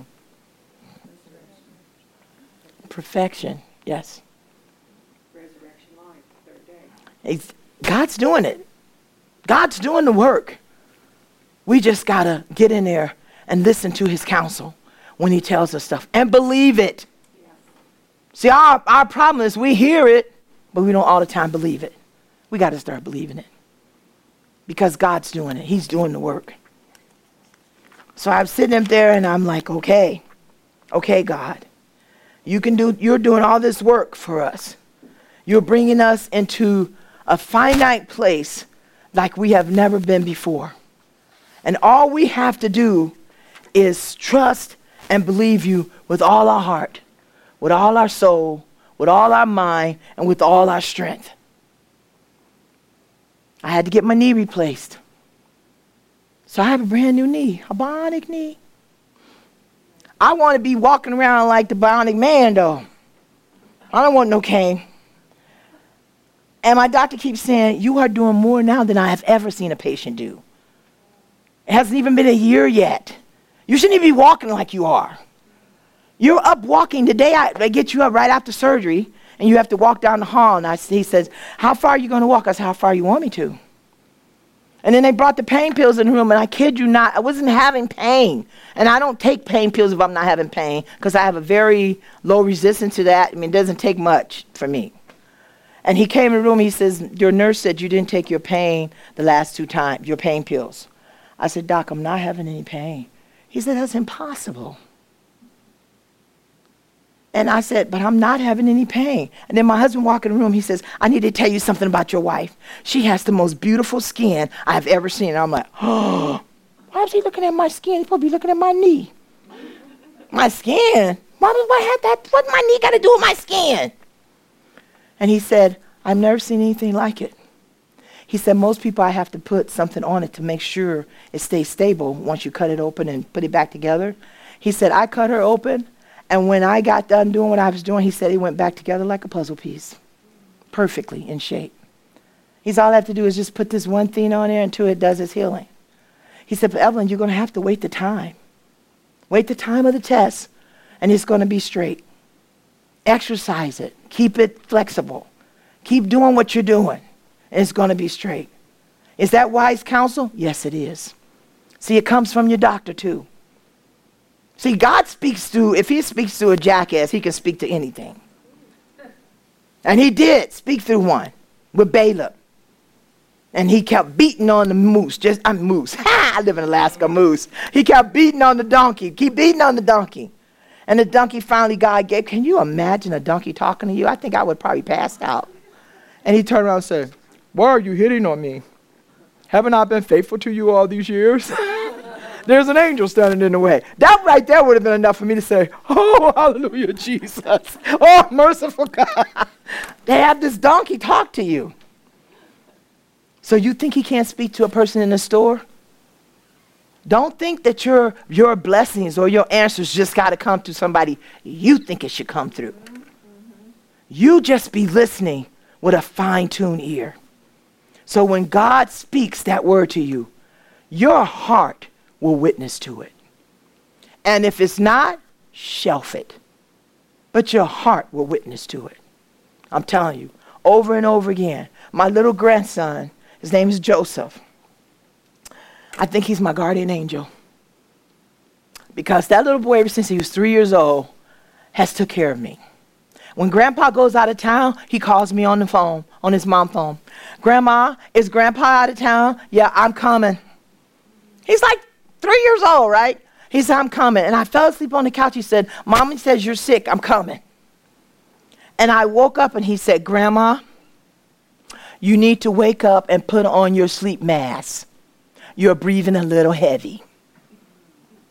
Perfection. Yes. Resurrection life, third day. God's doing it. God's doing the work. We just got to get in there and listen to his counsel when he tells us stuff and believe it. Yes. See, our problem is we hear it, but we don't all the time believe it. We got to start believing it because God's doing it. He's doing the work. So I'm sitting up there and I'm like, okay, God, you're doing all this work for us. You're bringing us into a finite place like we have never been before. And all we have to do is trust and believe you with all our heart, with all our soul, with all our mind, and with all our strength. I had to get my knee replaced. So I have a brand new knee, a bionic knee. I want to be walking around like the bionic man, though. I don't want no cane. And my doctor keeps saying, you are doing more now than I have ever seen a patient do. It hasn't even been a year yet. You shouldn't even be walking like you are. You're up walking. Today I get you up right after surgery, and you have to walk down the hall. And he says, how far are you going to walk? I said, how far you want me to? And then they brought the pain pills in the room, and I kid you not, I wasn't having pain. And I don't take pain pills if I'm not having pain, because I have a very low resistance to that. I mean, it doesn't take much for me. And he came in the room, he says, your nurse said you didn't take your pain the last 2 times, your pain pills. I said, Doc, I'm not having any pain. He said, that's impossible. And I said, but I'm not having any pain. And then my husband walked in the room. He says, I need to tell you something about your wife. She has the most beautiful skin I've ever seen. And I'm like, oh, why is he looking at my skin? He's supposed to be looking at my knee. My skin? What my knee got to do with my skin? And he said, I've never seen anything like it. He said, most people, I have to put something on it to make sure it stays stable once you cut it open and put it back together. He said, I cut her open. And when I got done doing what I was doing, he said it went back together like a puzzle piece, perfectly in shape. He said, all I have to do is just put this one thing on there until it does its healing. He said, but Evelyn, you're going to have to wait the time. Wait the time of the test, and it's going to be straight. Exercise it. Keep it flexible. Keep doing what you're doing, and it's going to be straight. Is that wise counsel? Yes, it is. See, it comes from your doctor, too. See, God speaks to, if he speaks to a jackass, he can speak to anything. And he did speak through one with Balaam. And he kept beating on the moose. Moose. Ha! I live in Alaska, moose. He kept beating on the donkey. Keep beating on the donkey. And the donkey finally, God gave. Can you imagine a donkey talking to you? I think I would probably pass out. And he turned around and said, why are you hitting on me? Haven't I been faithful to you all these years? There's an angel standing in the way. That right there would have been enough for me to say, oh, hallelujah, Jesus. Oh, merciful God. They have this donkey talk to you. So you think he can't speak to a person in the store? Don't think that your blessings or your answers just got to come through somebody you think it should come through. You just be listening with a fine-tuned ear. So when God speaks that word to you, your heart will witness to it. And if it's not, shelf it. But your heart will witness to it. I'm telling you, over and over again. My little grandson, his name is Joseph. I think he's my guardian angel. Because that little boy, ever since he was 3 years old, has took care of me. When Grandpa goes out of town, he calls me on the phone, on his mom's phone. Grandma, is Grandpa out of town? Yeah, I'm coming. He's like 3 years old, right? He said, I'm coming. And I fell asleep on the couch. He said, Mommy says you're sick. I'm coming. And I woke up and he said, Grandma, you need to wake up and put on your sleep mask. You're breathing a little heavy.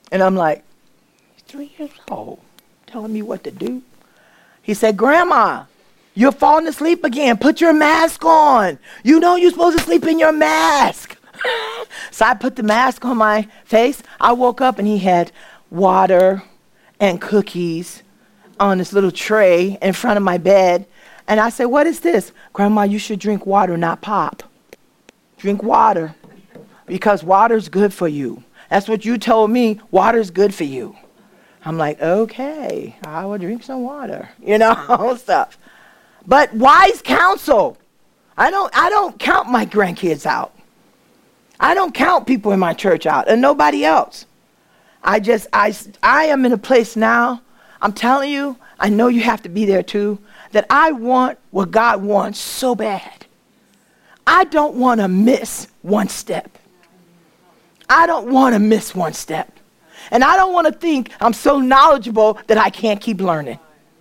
And I'm like, 3 years old, telling me what to do. He said, Grandma, you're falling asleep again. Put your mask on. You know you're supposed to sleep in your mask. So I put the mask on my face. I woke up and he had water and cookies on this little tray in front of my bed. And I said, what is this? Grandma, you should drink water, not pop. Drink water because water's good for you. That's what you told me. Water's good for you. I'm like, okay, I will drink some water, stuff. But wise counsel. I don't count my grandkids out. I don't count people in my church out and nobody else. I am in a place now, I'm telling you, I know you have to be there too, that I want what God wants so bad. I don't want to miss one step. I don't want to miss one step. And I don't want to think I'm so knowledgeable that I can't keep learning.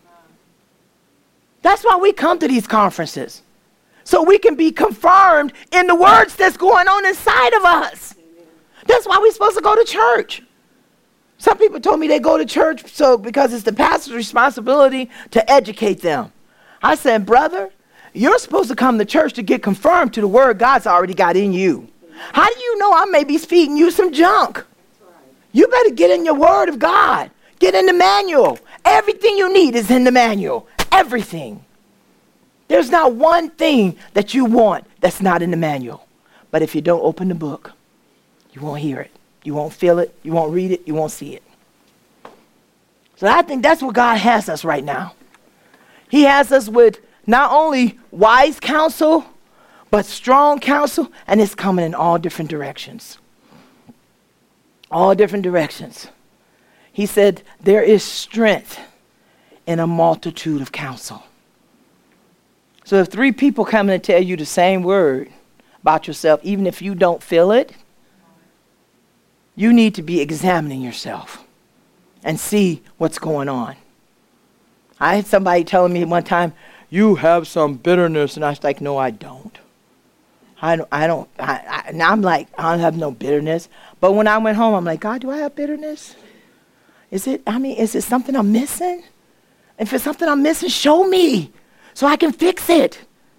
That's why we come to these conferences. So we can be confirmed in the words that's going on inside of us. That's why we're supposed to go to church. Some people told me they go to church because it's the pastor's responsibility to educate them. I said, brother, you're supposed to come to church to get confirmed to the word God's already got in you. How do you know I may be feeding you some junk? You better get in your word of God. Get in the manual. Everything you need is in the manual. Everything. There's not one thing that you want that's not in the manual. But if you don't open the book, you won't hear it. You won't feel it. You won't read it. You won't see it. So I think that's what God has us right now. He has us with not only wise counsel, but strong counsel, and it's coming in all different directions. All different directions. He said, there is strength in a multitude of counsel. So if 3 people come and tell you the same word about yourself, even if you don't feel it, you need to be examining yourself and see what's going on. I had somebody telling me one time, you have some bitterness. And I was like, no, I don't. And I'm like, I don't have no bitterness. But when I went home, I'm like, God, do I have bitterness? Is it something I'm missing? If it's something I'm missing, show me so I can fix it.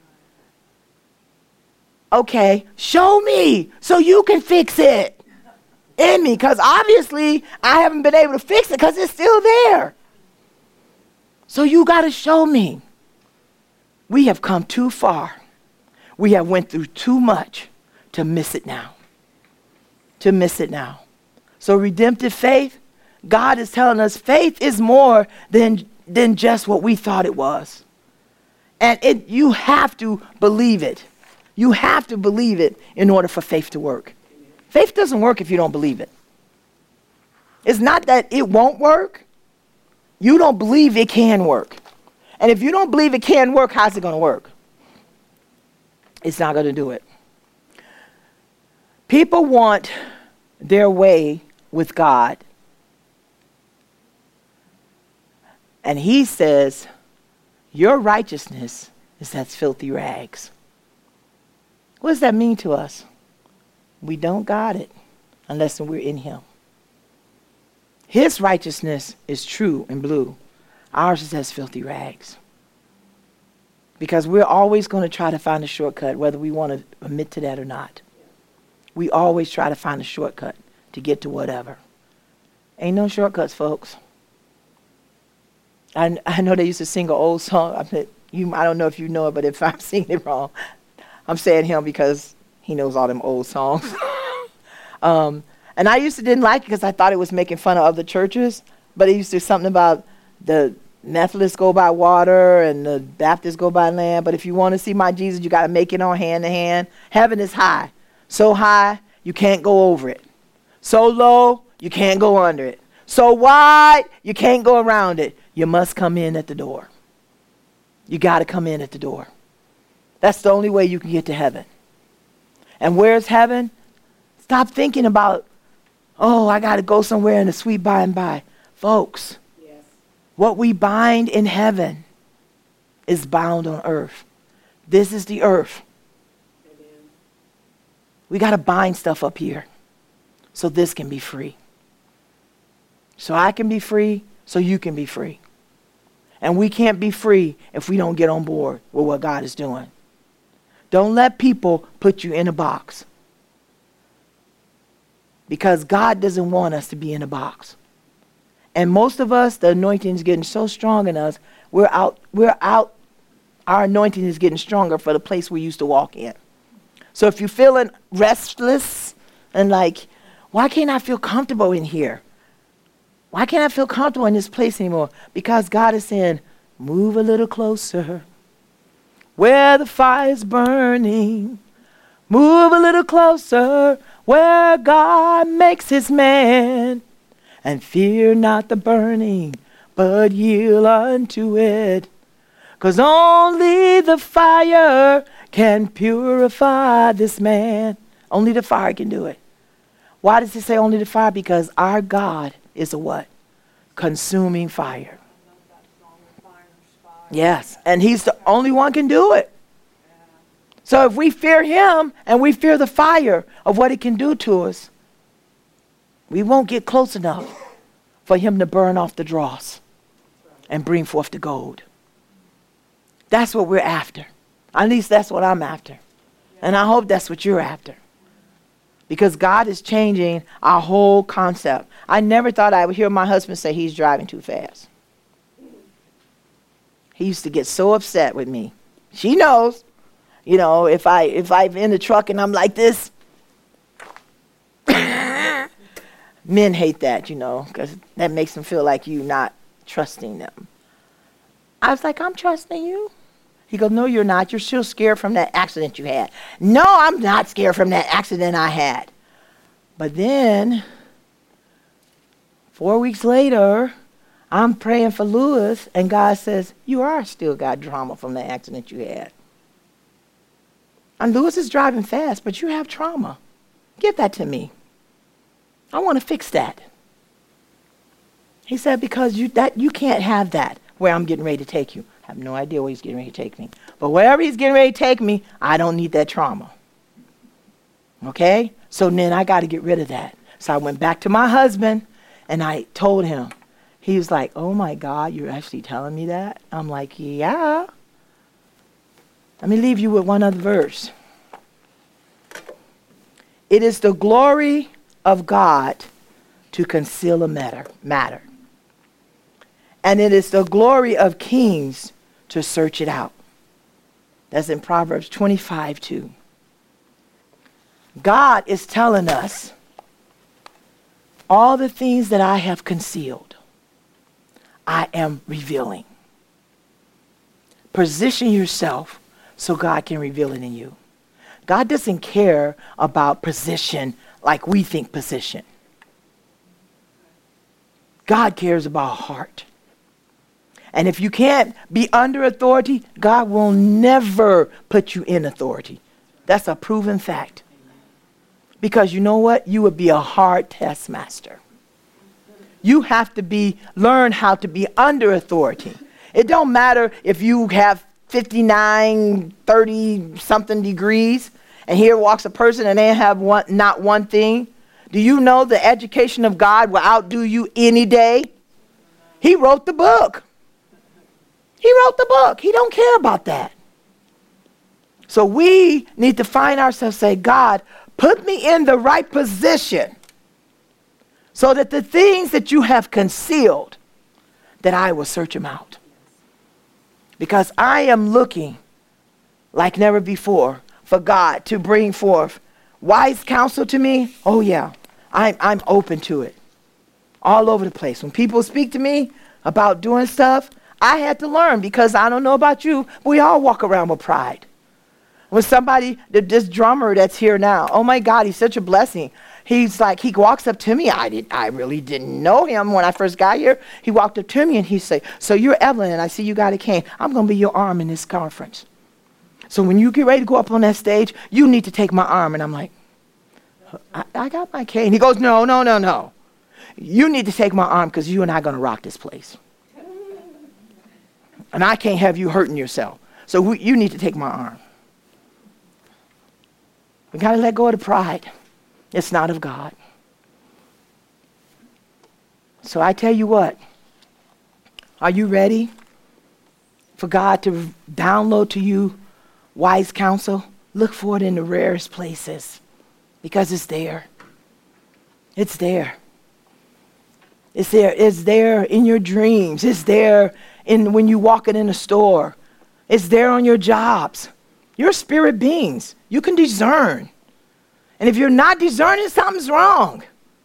Okay, show me so you can fix it in me, because obviously I haven't been able to fix it because it's still there. So you got to show me. We have come too far. We have went through too much to miss it now. To miss it now. So redemptive faith, God is telling us faith is more than just what we thought it was. And you have to believe it. You have to believe it in order for faith to work. Faith doesn't work if you don't believe it. It's not that it won't work. You don't believe it can work. And if you don't believe it can work, how's it going to work? It's not going to do it. People want their way with God. And he says, your righteousness is as filthy rags. What does that mean to us? We don't got it unless we're in him. His righteousness is true and blue. Ours is as filthy rags. Because we're always going to try to find a shortcut, whether we want to admit to that or not. We always try to find a shortcut to get to whatever. Ain't no shortcuts, folks. I know they used to sing an old song. I don't know if you know it, but if I'm singing it wrong, I'm saying him because he knows all them old songs. And I used to didn't like it because I thought it was making fun of other churches. But it used to do something about the Methodists go by water and the Baptists go by land. But if you want to see my Jesus, you got to make it on hand to hand. Heaven is high. So high, you can't go over it. So low, you can't go under it. So wide, you can't go around it. You must come in at the door. You got to come in at the door. That's the only way you can get to heaven. And where's heaven? Stop thinking about, oh, I got to go somewhere in the sweet by and by. Folks, yes. What we bind in heaven is bound on earth. This is the earth. Amen. We got to bind stuff up here so this can be free. So I can be free, so you can be free. And we can't be free if we don't get on board with what God is doing. Don't let people put you in a box. Because God doesn't want us to be in a box. And most of us, the anointing is getting so strong in us, we're out, our anointing is getting stronger for the place we used to walk in. So if you're feeling restless and like, why can't I feel comfortable in here? Why can't I feel comfortable in this place anymore? Because God is saying, move a little closer. Where the fire is burning, move a little closer. Where God makes his man. And fear not the burning, but yield unto it. 'Cause only the fire can purify this man. Only the fire can do it. Why does it say only the fire? Because our God is a what? Consuming fire. Yes, and he's the only one can do it. So if we fear him and we fear the fire of what it can do to us, we won't get close enough for him to burn off the dross and bring forth the gold. That's what we're after. At least that's what I'm after. And I hope that's what you're after. Because God is changing our whole concept. I never thought I would hear my husband say he's driving too fast. He used to get so upset with me. She knows. You know, if I'm in the truck and I'm like this. Men hate that, you know, because that makes them feel like you're not trusting them. I was like, I'm trusting you. He goes, no, you're not. You're still scared from that accident you had. No, I'm not scared from that accident I had. But then, 4 weeks later, I'm praying for Lewis, and God says, you are still got trauma from the accident you had. And Lewis is driving fast, but you have trauma. Give that to me. I want to fix that. He said, because you can't have that where I'm getting ready to take you. I have no idea where he's getting ready to take me. But wherever he's getting ready to take me, I don't need that trauma. Okay? So then I got to get rid of that. So I went back to my husband, and I told him. He was like, oh, my God, you're actually telling me that? I'm like, yeah. Let me leave you with one other verse. It is the glory of God to conceal a matter. And it is the glory of kings to search it out. That's in Proverbs 25:2. God is telling us all the things that I have concealed, I am revealing. Position yourself so God can reveal it in you. God doesn't care about position like we think position. God cares about heart. And if you can't be under authority, God will never put you in authority. That's a proven fact. Because you know what? You would be a hard test master. You have to learn how to be under authority. It don't matter if you have 59, 30 something degrees, and here walks a person and they have not one thing. Do you know the education of God will outdo you any day? He wrote the book. He wrote the book. He don't care about that. So we need to find ourselves, say, God, put me in the right position so that the things that you have concealed, that I will search them out. Because I am looking like never before for God to bring forth wise counsel to me. Oh yeah, I'm open to it. All over the place. When people speak to me about doing stuff, I had to learn, because I don't know about you, but we all walk around with pride. When somebody, this drummer that's here now, oh my God, he's such a blessing. He's like, he walks up to me. I really didn't know him when I first got here. He walked up to me and he said, so you're Evelyn, and I see you got a cane. I'm going to be your arm in this conference. So when you get ready to go up on that stage, you need to take my arm. And I'm like, I got my cane. He goes, no. You need to take my arm, because you and I are going to rock this place. And I can't have you hurting yourself. So you need to take my arm. We got to let go of the pride. It's not of God. So I tell you what, are you ready for God to download to you wise counsel? Look for it in the rarest places because it's there. It's there. It's there. It's there in your dreams. It's there when you're walking in a store. It's there on your jobs. You're spirit beings. You can discern. And if you're not discerning, something's wrong.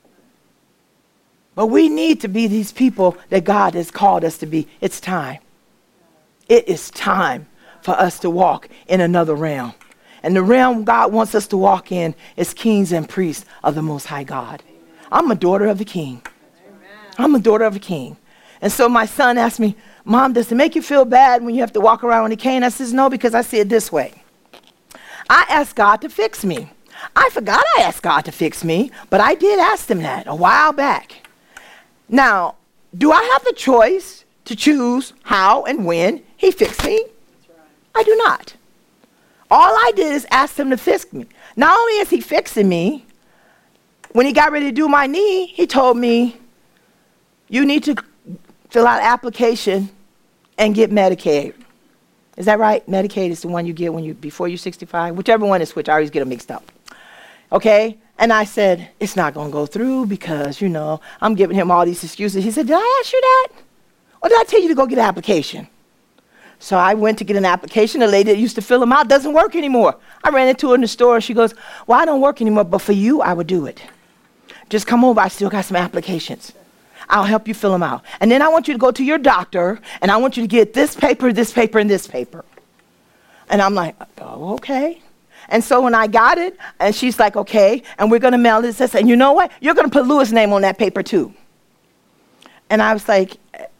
But we need to be these people that God has called us to be. It's time. It is time for us to walk in another realm. And the realm God wants us to walk in is kings and priests of the Most High God. I'm a daughter of the King. I'm a daughter of a king. And so my son asked me, Mom, does it make you feel bad when you have to walk around with a cane? I says, no, because I see it this way. I asked God to fix me. I forgot I asked God to fix me, but I did ask him that a while back. Now, do I have the choice to choose how and when he fixed me? I do not. All I did is ask him to fix me. Not only is he fixing me, when he got ready to do my knee, he told me, you need to fill out an application and get Medicaid. Is that right? Medicaid is the one you get before you're 65. Whichever one is which, I always get them mixed up. Okay? And I said, it's not going to go through because, I'm giving him all these excuses. He said, did I ask you that? Or did I tell you to go get an application? So I went to get an application. The lady that used to fill them out doesn't work anymore. I ran into her in the store. She goes, well, I don't work anymore, but for you, I would do it. Just come over. I still got some applications. I'll help you fill them out. And then I want you to go to your doctor, and I want you to get this paper, this paper, and this paper. And I'm like, oh, okay. And so when I got it, and she's like, okay, and we're going to mail this. And you know what? You're going to put Louis' name on that paper, too. And I was like,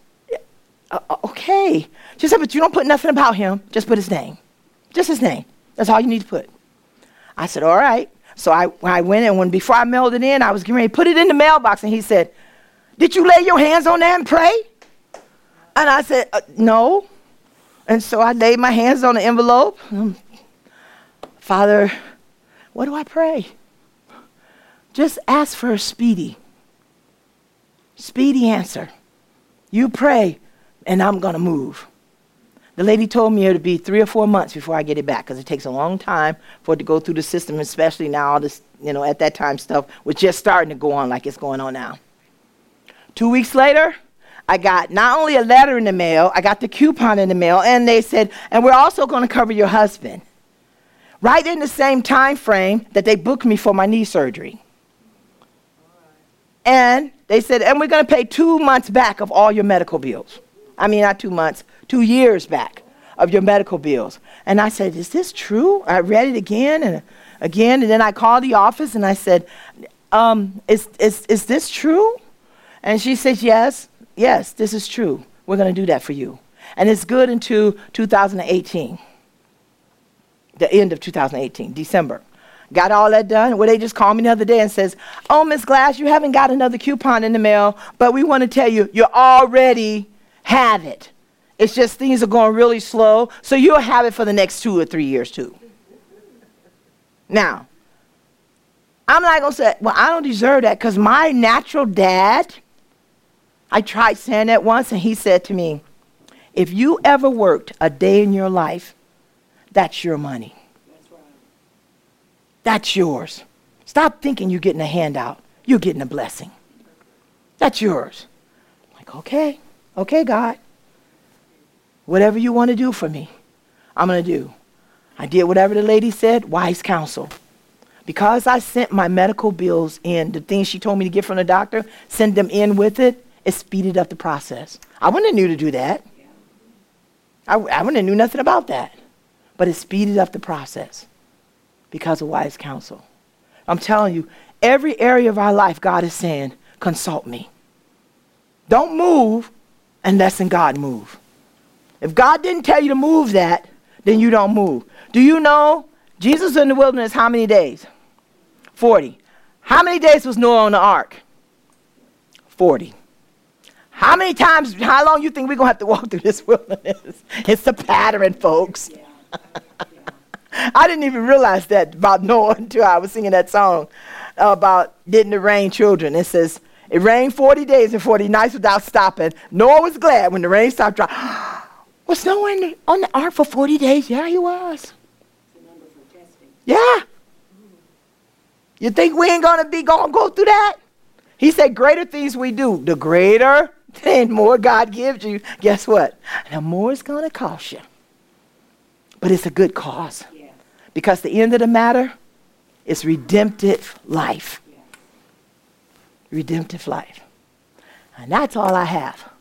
okay. She said, but you don't put nothing about him. Just put his name. Just his name. That's all you need to put. I said, all right. So I went, and before I mailed it in, I was getting ready to put it in the mailbox, and he said, did you lay your hands on that and pray? And I said, no. And so I laid my hands on the envelope. Father, what do I pray? Just ask for a speedy answer. You pray, and I'm going to move. The lady told me it would be 3 or 4 months before I get it back because it takes a long time for it to go through the system, especially now all this, at that time stuff was just starting to go on like it's going on now. 2 weeks later, I got not only a letter in the mail, I got the coupon in the mail, and they said, and we're also going to cover your husband. Right in the same time frame that they booked me for my knee surgery. And they said, and we're going to pay 2 months back of all your medical bills. I mean, not 2 months, 2 years back of your medical bills. And I said, is this true? I read it again, and then I called the office, and I said, is this true? And she says, yes, this is true. We're going to do that for you. And it's good until 2018, the end of 2018, December. Got all that done. Well, they just called me the other day and says, oh, Miss Glass, you haven't got another coupon in the mail, but we want to tell you, you already have it. It's just things are going really slow, so you'll have it for the next 2 or 3 years, too. Now, I'm not going to say, well, I don't deserve that because my natural dad, I tried saying that once, and he said to me, if you ever worked a day in your life, that's your money. That's right. That's yours. Stop thinking you're getting a handout. You're getting a blessing. That's yours. I'm like, okay, God. Whatever you want to do for me, I'm going to do. I did whatever the lady said, wise counsel. Because I sent my medical bills in, the things she told me to get from the doctor, send them in with it, it speeded up the process. I wouldn't have knew to do that. I wouldn't have knew nothing about that. But it speeded up the process because of wise counsel. I'm telling you, every area of our life, God is saying, consult me. Don't move unless God move. If God didn't tell you to move that, then you don't move. Do you know Jesus in the wilderness how many days? 40. How many days was Noah on the ark? 40. How long you think we're going to have to walk through this wilderness? It's a pattern, folks. I didn't even realize that about Noah until I was singing that song about didn't it rain children. It says, It rained 40 days and 40 nights without stopping. Noah was glad when the rain stopped dropping. Was Noah on the ark for 40 days? Yeah, he was. It's a number for testing. Yeah. You think we ain't going to go through that? He said, greater things we do. The greater and more God gives you, guess what? The more it's going to cost you. But it's a good cause. Yeah. Because the end of the matter is redemptive life. Yeah. Redemptive life. And that's all I have.